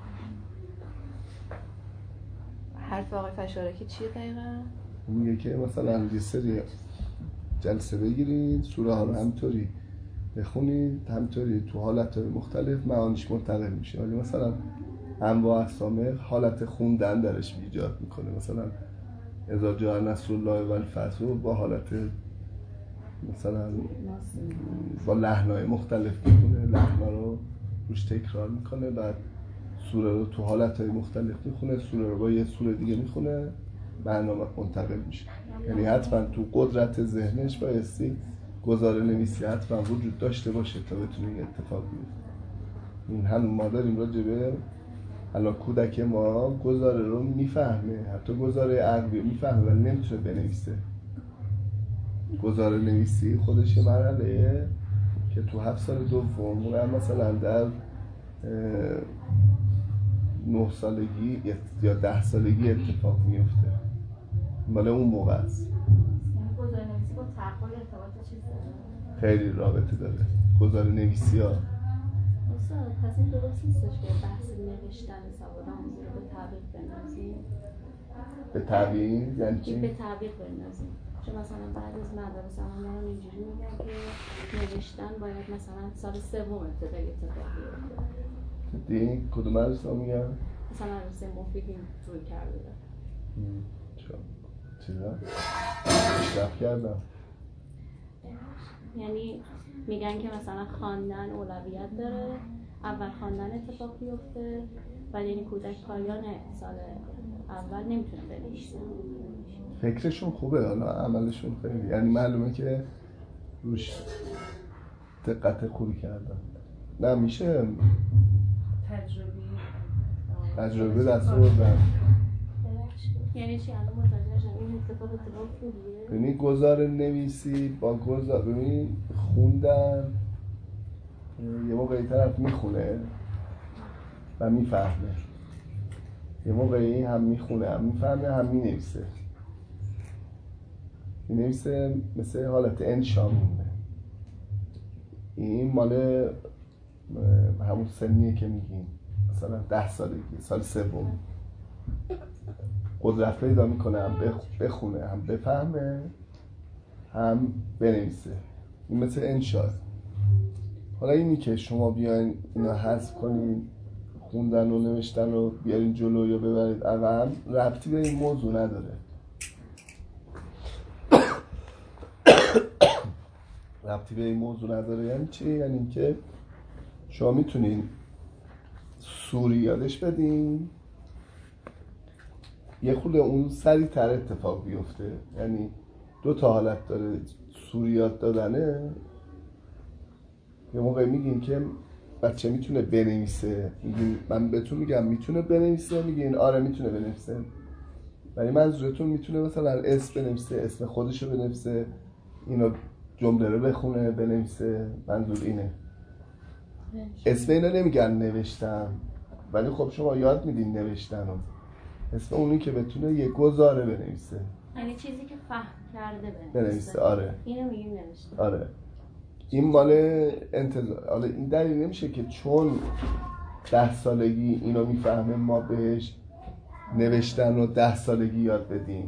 حرف آقای فشارکی چیه دقیقا؟ میگه که مثلا یه سری جلسه بگیرید، سوره ها رو همطوری بخونید، همطوری تو حالتهای مختلف معانیش منتقل میشه. ولی مثلا انواع اقسام حالت خوندن درش ایجاد میکنه. مثلا اذا جاء نصر الله و الفتح با حالت مثلا با لحن‌های مختلف میکنه، لحن‌ها رو روش تکرار میکنه، بعد سوره رو تو حالتهای مختلف میخونه، سوره رو با یه سوره دیگه میخونه، برنامه منتقل میشه. یعنی حتما تو قدرت ذهنش بایستی گزاره نویسی حتما وجود داشته باشه تا بتونه این اتفاق بیفته. این هم ما داریم راجبه الان کودک ما گزاره رو میفهمه، حتی گزاره عقلی رو میفهمه ولی نمیتونه بنویسه. گزاره نویسی خودش یه مرحله که تو 7 سال دوم مثلا در 9 سالگی یا 10 سالگی اتفاق میفته. مال اون موقع است. یعنی گزاره نویسی با تحقل ارتباط چیز داره؟ خیلی رابطه داره گزاره نویسی ها. استاد پس این درست نیستش که بحث نوشتن سواد آموزی رو به تعویق بندازیم؟ به تعویق یعنی چی؟ به تعویق بندازیم. چون مثلا بعد از مدرسه همون اینجوری میگن که نوشتن باید مثلا سال سوم ابتدایی اتفاق بیفته. دیدی کدوم مدرسه ها میگن؟ مثلا مدرسه مفید روی کرده ده. چرا؟ پیشرفت کردم. یعنی میگن که مثلا خواندن اولویت داره، اول خواندن اتفاق بیفته، ولی یعنی کودک پایان سال اول نمیتونه بنویسه. فکرشون خوبه، حالا عملشون خیلی، یعنی معلومه که روش دقت خوبی کردن. نه میشه تجربه دست بردن. یعنی چی؟ الان متوجه شدم این اتفاق خوبیه. یعنی گزاره نویسی با گزاره، ببین خوندن یه موقعی طرف میخونه و میفهمه، یه موقعی هم میخونه هم میفهمه هم مینویسه. مینویسه مثل حالت انشا میمونه. این مال همون سنیه که میگیم مثلا 10 سالگی، سال سوم قدرت پیدا میکنه هم بخونه هم بفهمه هم بنویسه. این مثل انشا. حالا اینی که شما بیاین اینا حذف کنین، خوندن و نوشتن رو بیارین جلو یا ببرید عقب، ربطی به این موضوع نداره. ربطی به این موضوع نداره. یعنی چی؟ یعنی این که شما میتونین سوری یادش بدین، یه خورده اون سریع‌تر اتفاق بیفته. یعنی 2 تا حالت داره سوری یاد دادنه. یه موقع میگین که بچه میتونه بنویسه، میگین من بهتون میگم میتونه بنویسه، میگین آره میتونه بنویسه، ولی منظورتون میتونه مثلا اسم بنویسه، اسم خودشو بنویسه، اینو جمله رو بخونه بنویسه. منظور اینه. اسم اینا نمیگن نوشتن، ولی خب شما یاد میدین نوشتن رو. اسم اونی که بتونه یه گزاره بنویسه، یعنی چیزی که فهم کرده بنویسه. آره اینو میگیم نوشتن. آره این مال انتظار. حالا این دلیل نمیشه که چون 10 سالگی اینو میفهمه ما بهش نوشتن رو 10 سالگی یاد بدیم.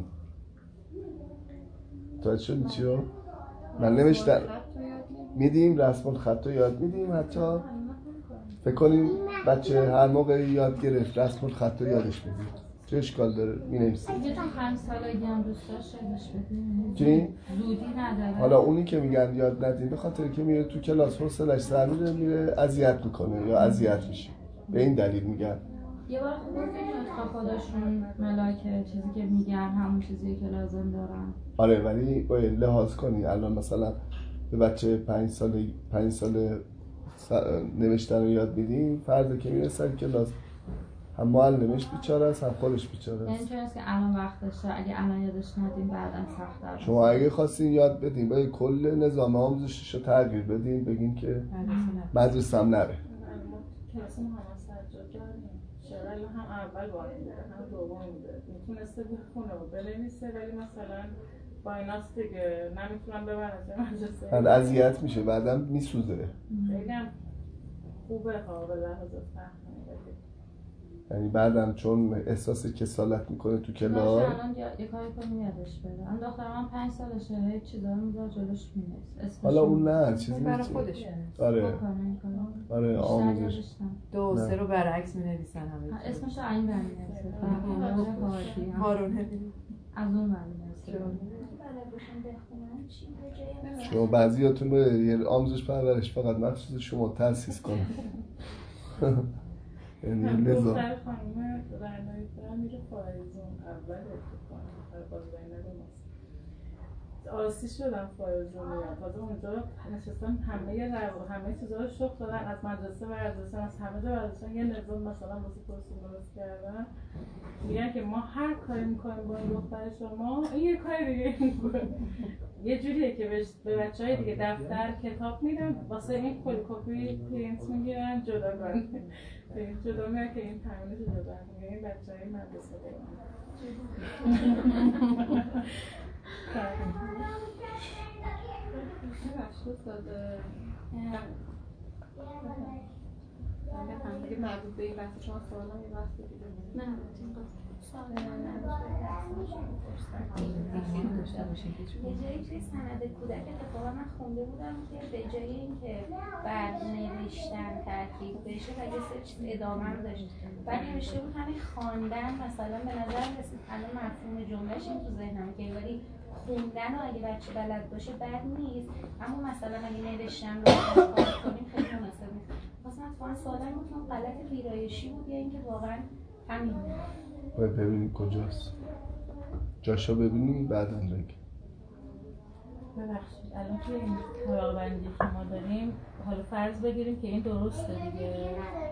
تا شد چیو؟ من نوشتن میدیم، رسم الخط رو یاد میدیم. حتی فکر کنیم بچه هر موقع یاد گرفت رسم الخط رو یادش میدیم. چه اشکال داره؟ مینویسیم. اینجا تا 5 سالگی هم دوست داشت یادش بدیم. چی؟ زودی نداره. حالا اونی که میگن یاد ندیم به خاطر که میره تو کلاس حوصله‌اش سر میره اذیت میکنه یا اذیت میشه. به این دلیل میگن. یه بار خوب گفتیم تا خودشون ملاکه چیزی که میگن همون چیزی که لازم دارن. آره ولی باید لحاظ کنی. الان مثلا به بچه 5 سال نوشتن رو یاد میدیم، فردا که میره سر کلاس هم معلمش بیچاره است هم خودش بیچاره است. یعنی چون است که الان وقتشه، اگه الان یادش ندیم بعداً سخت‌تر. شما اگه خواستین یاد بدین باید کل نظام آموزشش رو تغییر بدین، بگین که مدرسه هم نره. کلاس محمد سجاد داریم. شرایط هم اول وارد میده هم دوم میده. میتونسته بخونه و بنویسه ولی مثلا با ایناست دیگه نمیتونم ببرن از مدرسه. بعد اذیت میشه، بعدم میسوزه. خیلی هم خوبه ها به لحاظ فهم. یعنی بعدم چون احساس کسالت میکنه تو کلاس. الان یه کاری کنیم یادش بده. اون دخترم 5 سالشه، هیچ چیزا رو میذاره جلوش مینویسه. حالا اون نه چیزی برای خودش. آره آموزش 2 و 3 رو برعکس مینویسن همه. اسمش رو این برمی‌نویسه. هارون از اون برمی‌نویسه. شما بعضیاتون باید یه آموزش پرورش فقط مخصوص شما تأسیس کنه. یعنی لذا دختر خانم رعنایی فرم میره فایزون اول اتفاقا باز بینه رو ماست آسی شدن فایزون میاد تازه اونجا نشستن همه چیزا رو شخص دادن از مدرسه برداشتن از همه جا برداشتن یه نظام مثلا واسه پرسون درست کردن میگن که ما هر کاری میکنیم با این دختر شما این یه کاری دیگه میکنه یه جوریه که به بچهای دیگه دفتر کتاب میدن واسه این فوتوکپی پرینت میگیرن جداگانه جدا میگه که این تمرینش جدا میگه این بچه‌های مدرسه برن دیگه مربوط به این بحث شما سوالا یه بحث دیگه نه یه جایی توی سند کودک اتفاقا من خونده بودم که به جای اینکه برنوشتن ترتیب بشه و یه سری چیز ادامه رو داشت بعد نوشته بود همین خواندن مثلا به نظر رسید الان مفهوم جملهش این تو ذهنم که ولی خوندن رو اگه بچه بلد باشه بد نیست اما مثلا اگه نوشتن رو کار کنیم خیلی مناسب نیست. مثلا اتفاقا سوالم گفتم غلط ویرایشی بود یا اینکه واقعا همین باید ببینیم کجاست جاشو ببینیم بعداً بگیم. ببخشید الان توی این طبقه‌بندی که ما داریم حالا فرض بگیریم که این درسته دیگه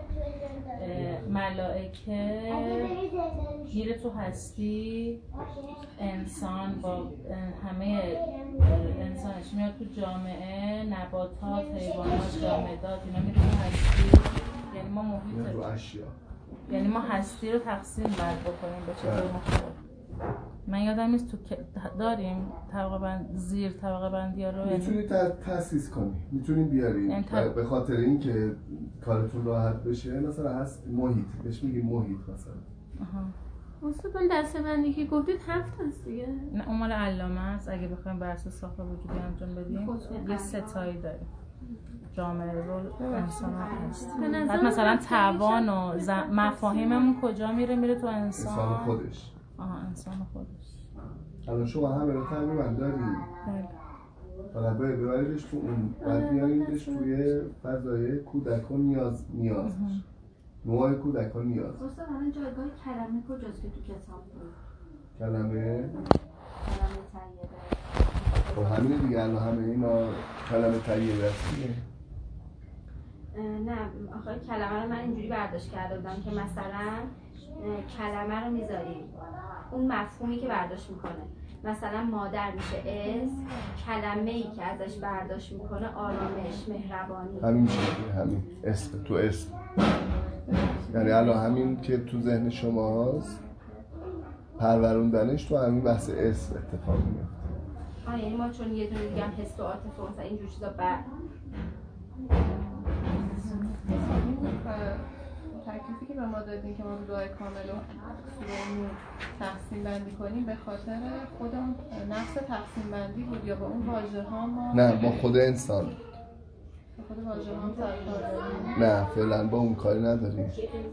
ملائکه گیر تو هستی انسان با همه انسانش میاد تو جامعه نباتات حیوانات جامدات اینا میره تو هستی یعنی ما محیط رو اشیا یعنی ما هستی رو تقسیم باید بکنیم به چطور مختلف. من یادم نیست تو داریم طبقه بند زیر طبقه بندی ها رو میتونی تأسیس کنی، میتونیم بیاریم یعنی به خاطر اینکه کارتون راحت بشه. مثلا هست محیط، بهش میگیم محیط مثلا. مصطفی اون دسته‌بندی که گفتید 7 هست دیگه؟ نه اون مال علامه است. اگه بخوایم بر اساس ساخت وجودی انجام بدیم یه ستایی داریم. جامعه رو انسان هست. بعد مثلا توان و مفاهیممون کجا میره تو انسان خودش. انسان خودش. الان شما همه رو تقریبا داریم. فقط باید ببریدش تو اون، بعد بیاریمش توی فضای کودکان نیاز نوع کودکان نیاز. دوست الان جایگاه کلمه کجاست که تو کتاب بود؟ کلمه طیبه. خب همینه دیگه، الان همه اینا کلمه طیبه است دیگه. نه آخه کلمه رو من اینجوری برداشت کرده بودم که مثلا کلمه رو میذاریم اون مفهومی که برداشت میکنه. مثلا مادر میشه اسم، کلمه‌ای که ازش برداشت میکنه آرامش، مهربانی. همین میشه همین اسم تو اسم. یعنی الان همین که تو ذهن شماست پروروندنش تو همین بحث اسم اتفاق میفته. یعنی ما چون یه دونه دیگه هم حس و عاطفه و مثلا اینجور چیزا تکلیفی که به ما دادین که ما دعای کامل رو تقسیم بندی کنیم به خاطر خود اون نفس تقسیم بندی بود یا با اون واژه ها ما؟ نه با خود انسان. با خود واژه ها نه فعلا با اون کاری نداریم.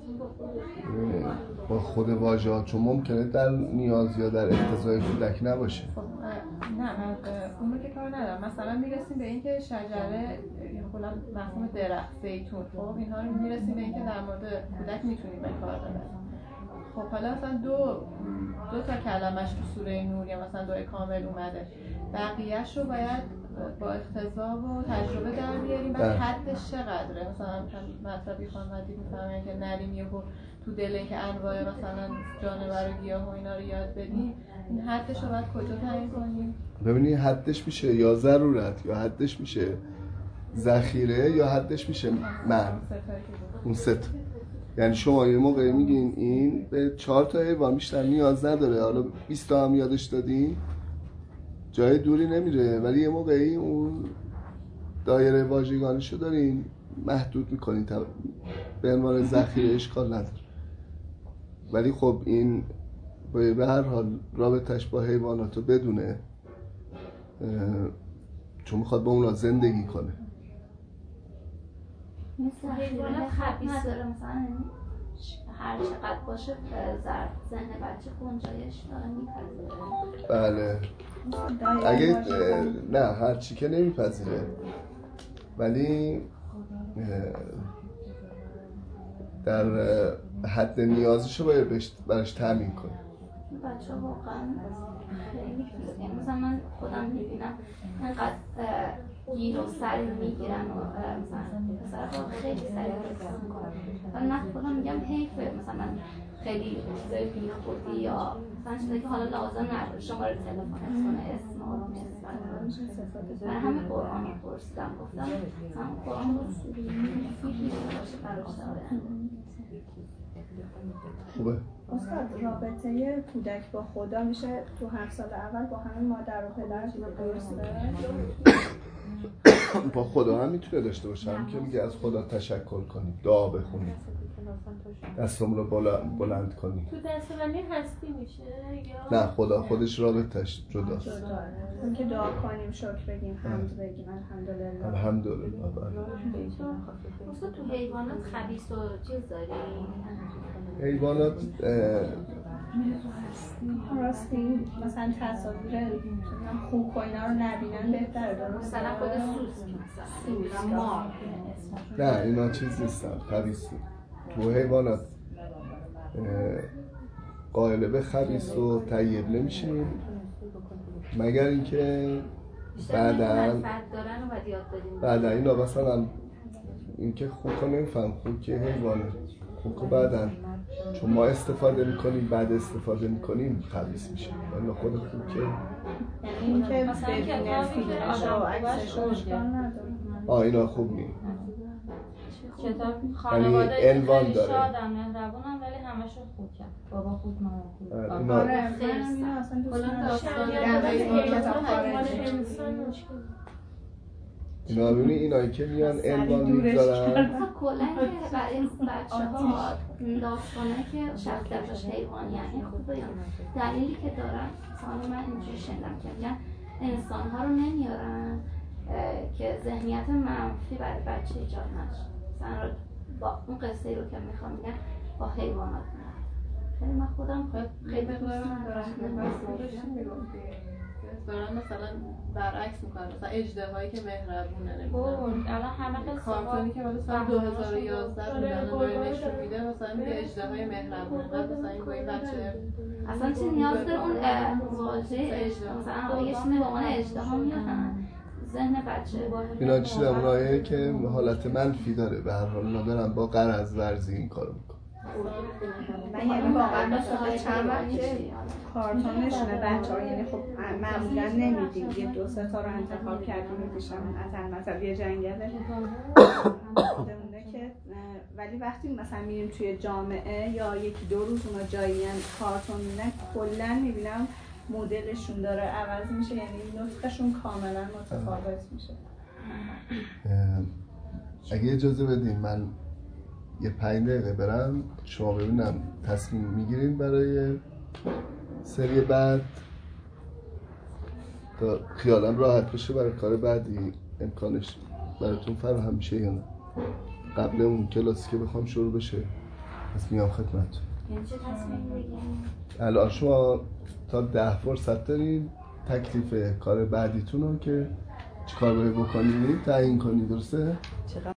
با خود واژه ها چون ممکنه در نیاز یا در اقتضای کودک نباشه. نه من اون رو که کار ندارم. مثلا میرسیم به اینکه شجره کلا مفهوم درخت، زیتون، خب اینها رو میرسیم به اینکه در مورد کودک میتونیم به کار ببریم. خب حالا مثلا دو تا کلمش تو سوره نور یا مثلا دعای کامل اومده، بقیه‌اش رو باید با اقتضا و تجربه در بیاریم. بعد حدش چقدره؟ مثلا مطلبی خانمدی میفهمن که نریم یه تو دل اینکه انواع مثلا جانور و گیاه و اینا رو یاد بدیم، این حدش رو باید کجا تعیین کنیم؟ ببینید حدش میشه یا ضرورت یا حدش میشه ذخیره یا حدش میشه من. اون سه تا. یعنی شما یه موقعی میگین این به 4 تا حیوان بیشتر نیاز نداره، حالا 20 تا هم یادش دادین جای دوری نمیره، ولی یه موقعی اون دایره واژگانیشو دارین محدود میکنین به عنوان ذخیره اشکال نداره. ولی خب این به هر حال رابطش با حیواناتو بدونه چون میخواد با اونا زندگی کنه. مثل حیوانات خبیث داره مثلا هر چقدر باشه ذهن بچه گنجایش داره میپذیره. بله اگه نه هر چی که نمیپذیره ولی در حد نیازشو باید براش تامین کنه. بچه واقعا خیلی خیلی مثلا من خودم میبینم اینقدر گیر و سری میگیرن و مثلا پسرها خیلی سری رسن میکنن. من خودم میگم حیفه مثلا خیلی چیزای بیخودی یا مثلا چیزایی که حالا لازم نداره شماره تلفن کنه اسم آرامی اسم من همه قرآن رو پرسیدم گفتم مثلا قرآن رو فیلمی باشه براش داره. خوبه. استاد رابطه کودک با خدا میشه تو 7 سال اول با همین مادر و پدر درسته؟ با خدا هم میتونه داشته باشه، هم که میگه از خدا تشکر کنید، دعا بخونید، دستم رو بلند کنید. تو دستبندی هستی میشه یا نه خدا خودش رابطش جداست. اون که دعا کنیم شکر بگیم حمد بگیم الحمدلله. الحمدلله. استاد تو حیوانات خبیث و چیز داریم؟ حیوانات راستی مثلا تصاویر خوک و اینا رو نبینن بهتره درست؟ مثلا خود سوس مار. نه اینا چیز نیستن خبیث. تو حیوانات قائل به خبیث و طیب نمیشیم مگر اینکه بعدا اینا مثلا اینکه خوک نمیفهم خوک حیوانه خوک بعدا چون ما استفاده میکنیم بعد استفاده میکنیم خبیث میشه ولی خود خوک یعنی اینکه مثلا که فیلمش و عکسش رو اشکال نداره. اینا خوب نیم کتاب خانواده خیلی شادم مهربونم ولی همش رو خود کرد. بابا خود، مامان خود. آره من اینو اصلا دوست اینا ببینی اینایی که میان عنوان میگذارن کلا برای این بچه‌ها داستانه که شب درش حیوانی یعنی خوبه. دلیلی که دارن مثلا من اینجوری شنیدم که میگن انسان‌ها رو نمیارن که ذهنیت منفی برای بچه ایجاد نشه. مثلا با اون قصه رو که میخوام میگن با حیوانات میارن. خیلی من خودم خیلی دوست دارن مثلا برعکس میکنن، مثلا اژدهایی که مهربونه نمیدونم الان همه کارتونی که مثلا 2011 بودن داره نشون میده مثلا میگه اژدهای مهربونه، مثلا این با این بچه اصلا چی نیاز داره اون واژه اژدها مثلا یه چیزی به عنوان اژدها میارن ذهن بچه. اینا چیزا اوناییه که حالت منفی داره، به هر حال اونا دارن با غرض ورزی این کارو میکنن. من یعنی واقعا مثلا چند وقت کارتون نشونه بچه‌ها، یعنی خب معمولا نمیدیم، یه 2-3 تا رو انتخاب کردیم می‌کشم از مثلا یه جنگله خودمونه که ولی وقتی مثلا میریم توی جامعه یا 1-2 روز اونا جایی کارتون میبینن کلا میبینم مدلشون داره عوض میشه، یعنی نطقشون کاملا متفاوت میشه. اگه اجازه بدین من یه 5 دقیقه برم، شما ببینم تصمیم میگیرین برای سری بعد تا خیالم راحت بشه برای کار بعدی امکانش براتون فراهم میشه یا نه. قبل اون کلاسی که بخوام شروع بشه پس میام خدمتتون. یعنی چه تصمیم بگیرین؟ الان شما تا 10 فرصت دارین تکلیف کار بعدیتون رو که چی کار باید بکنید تعیین کنید، درسته؟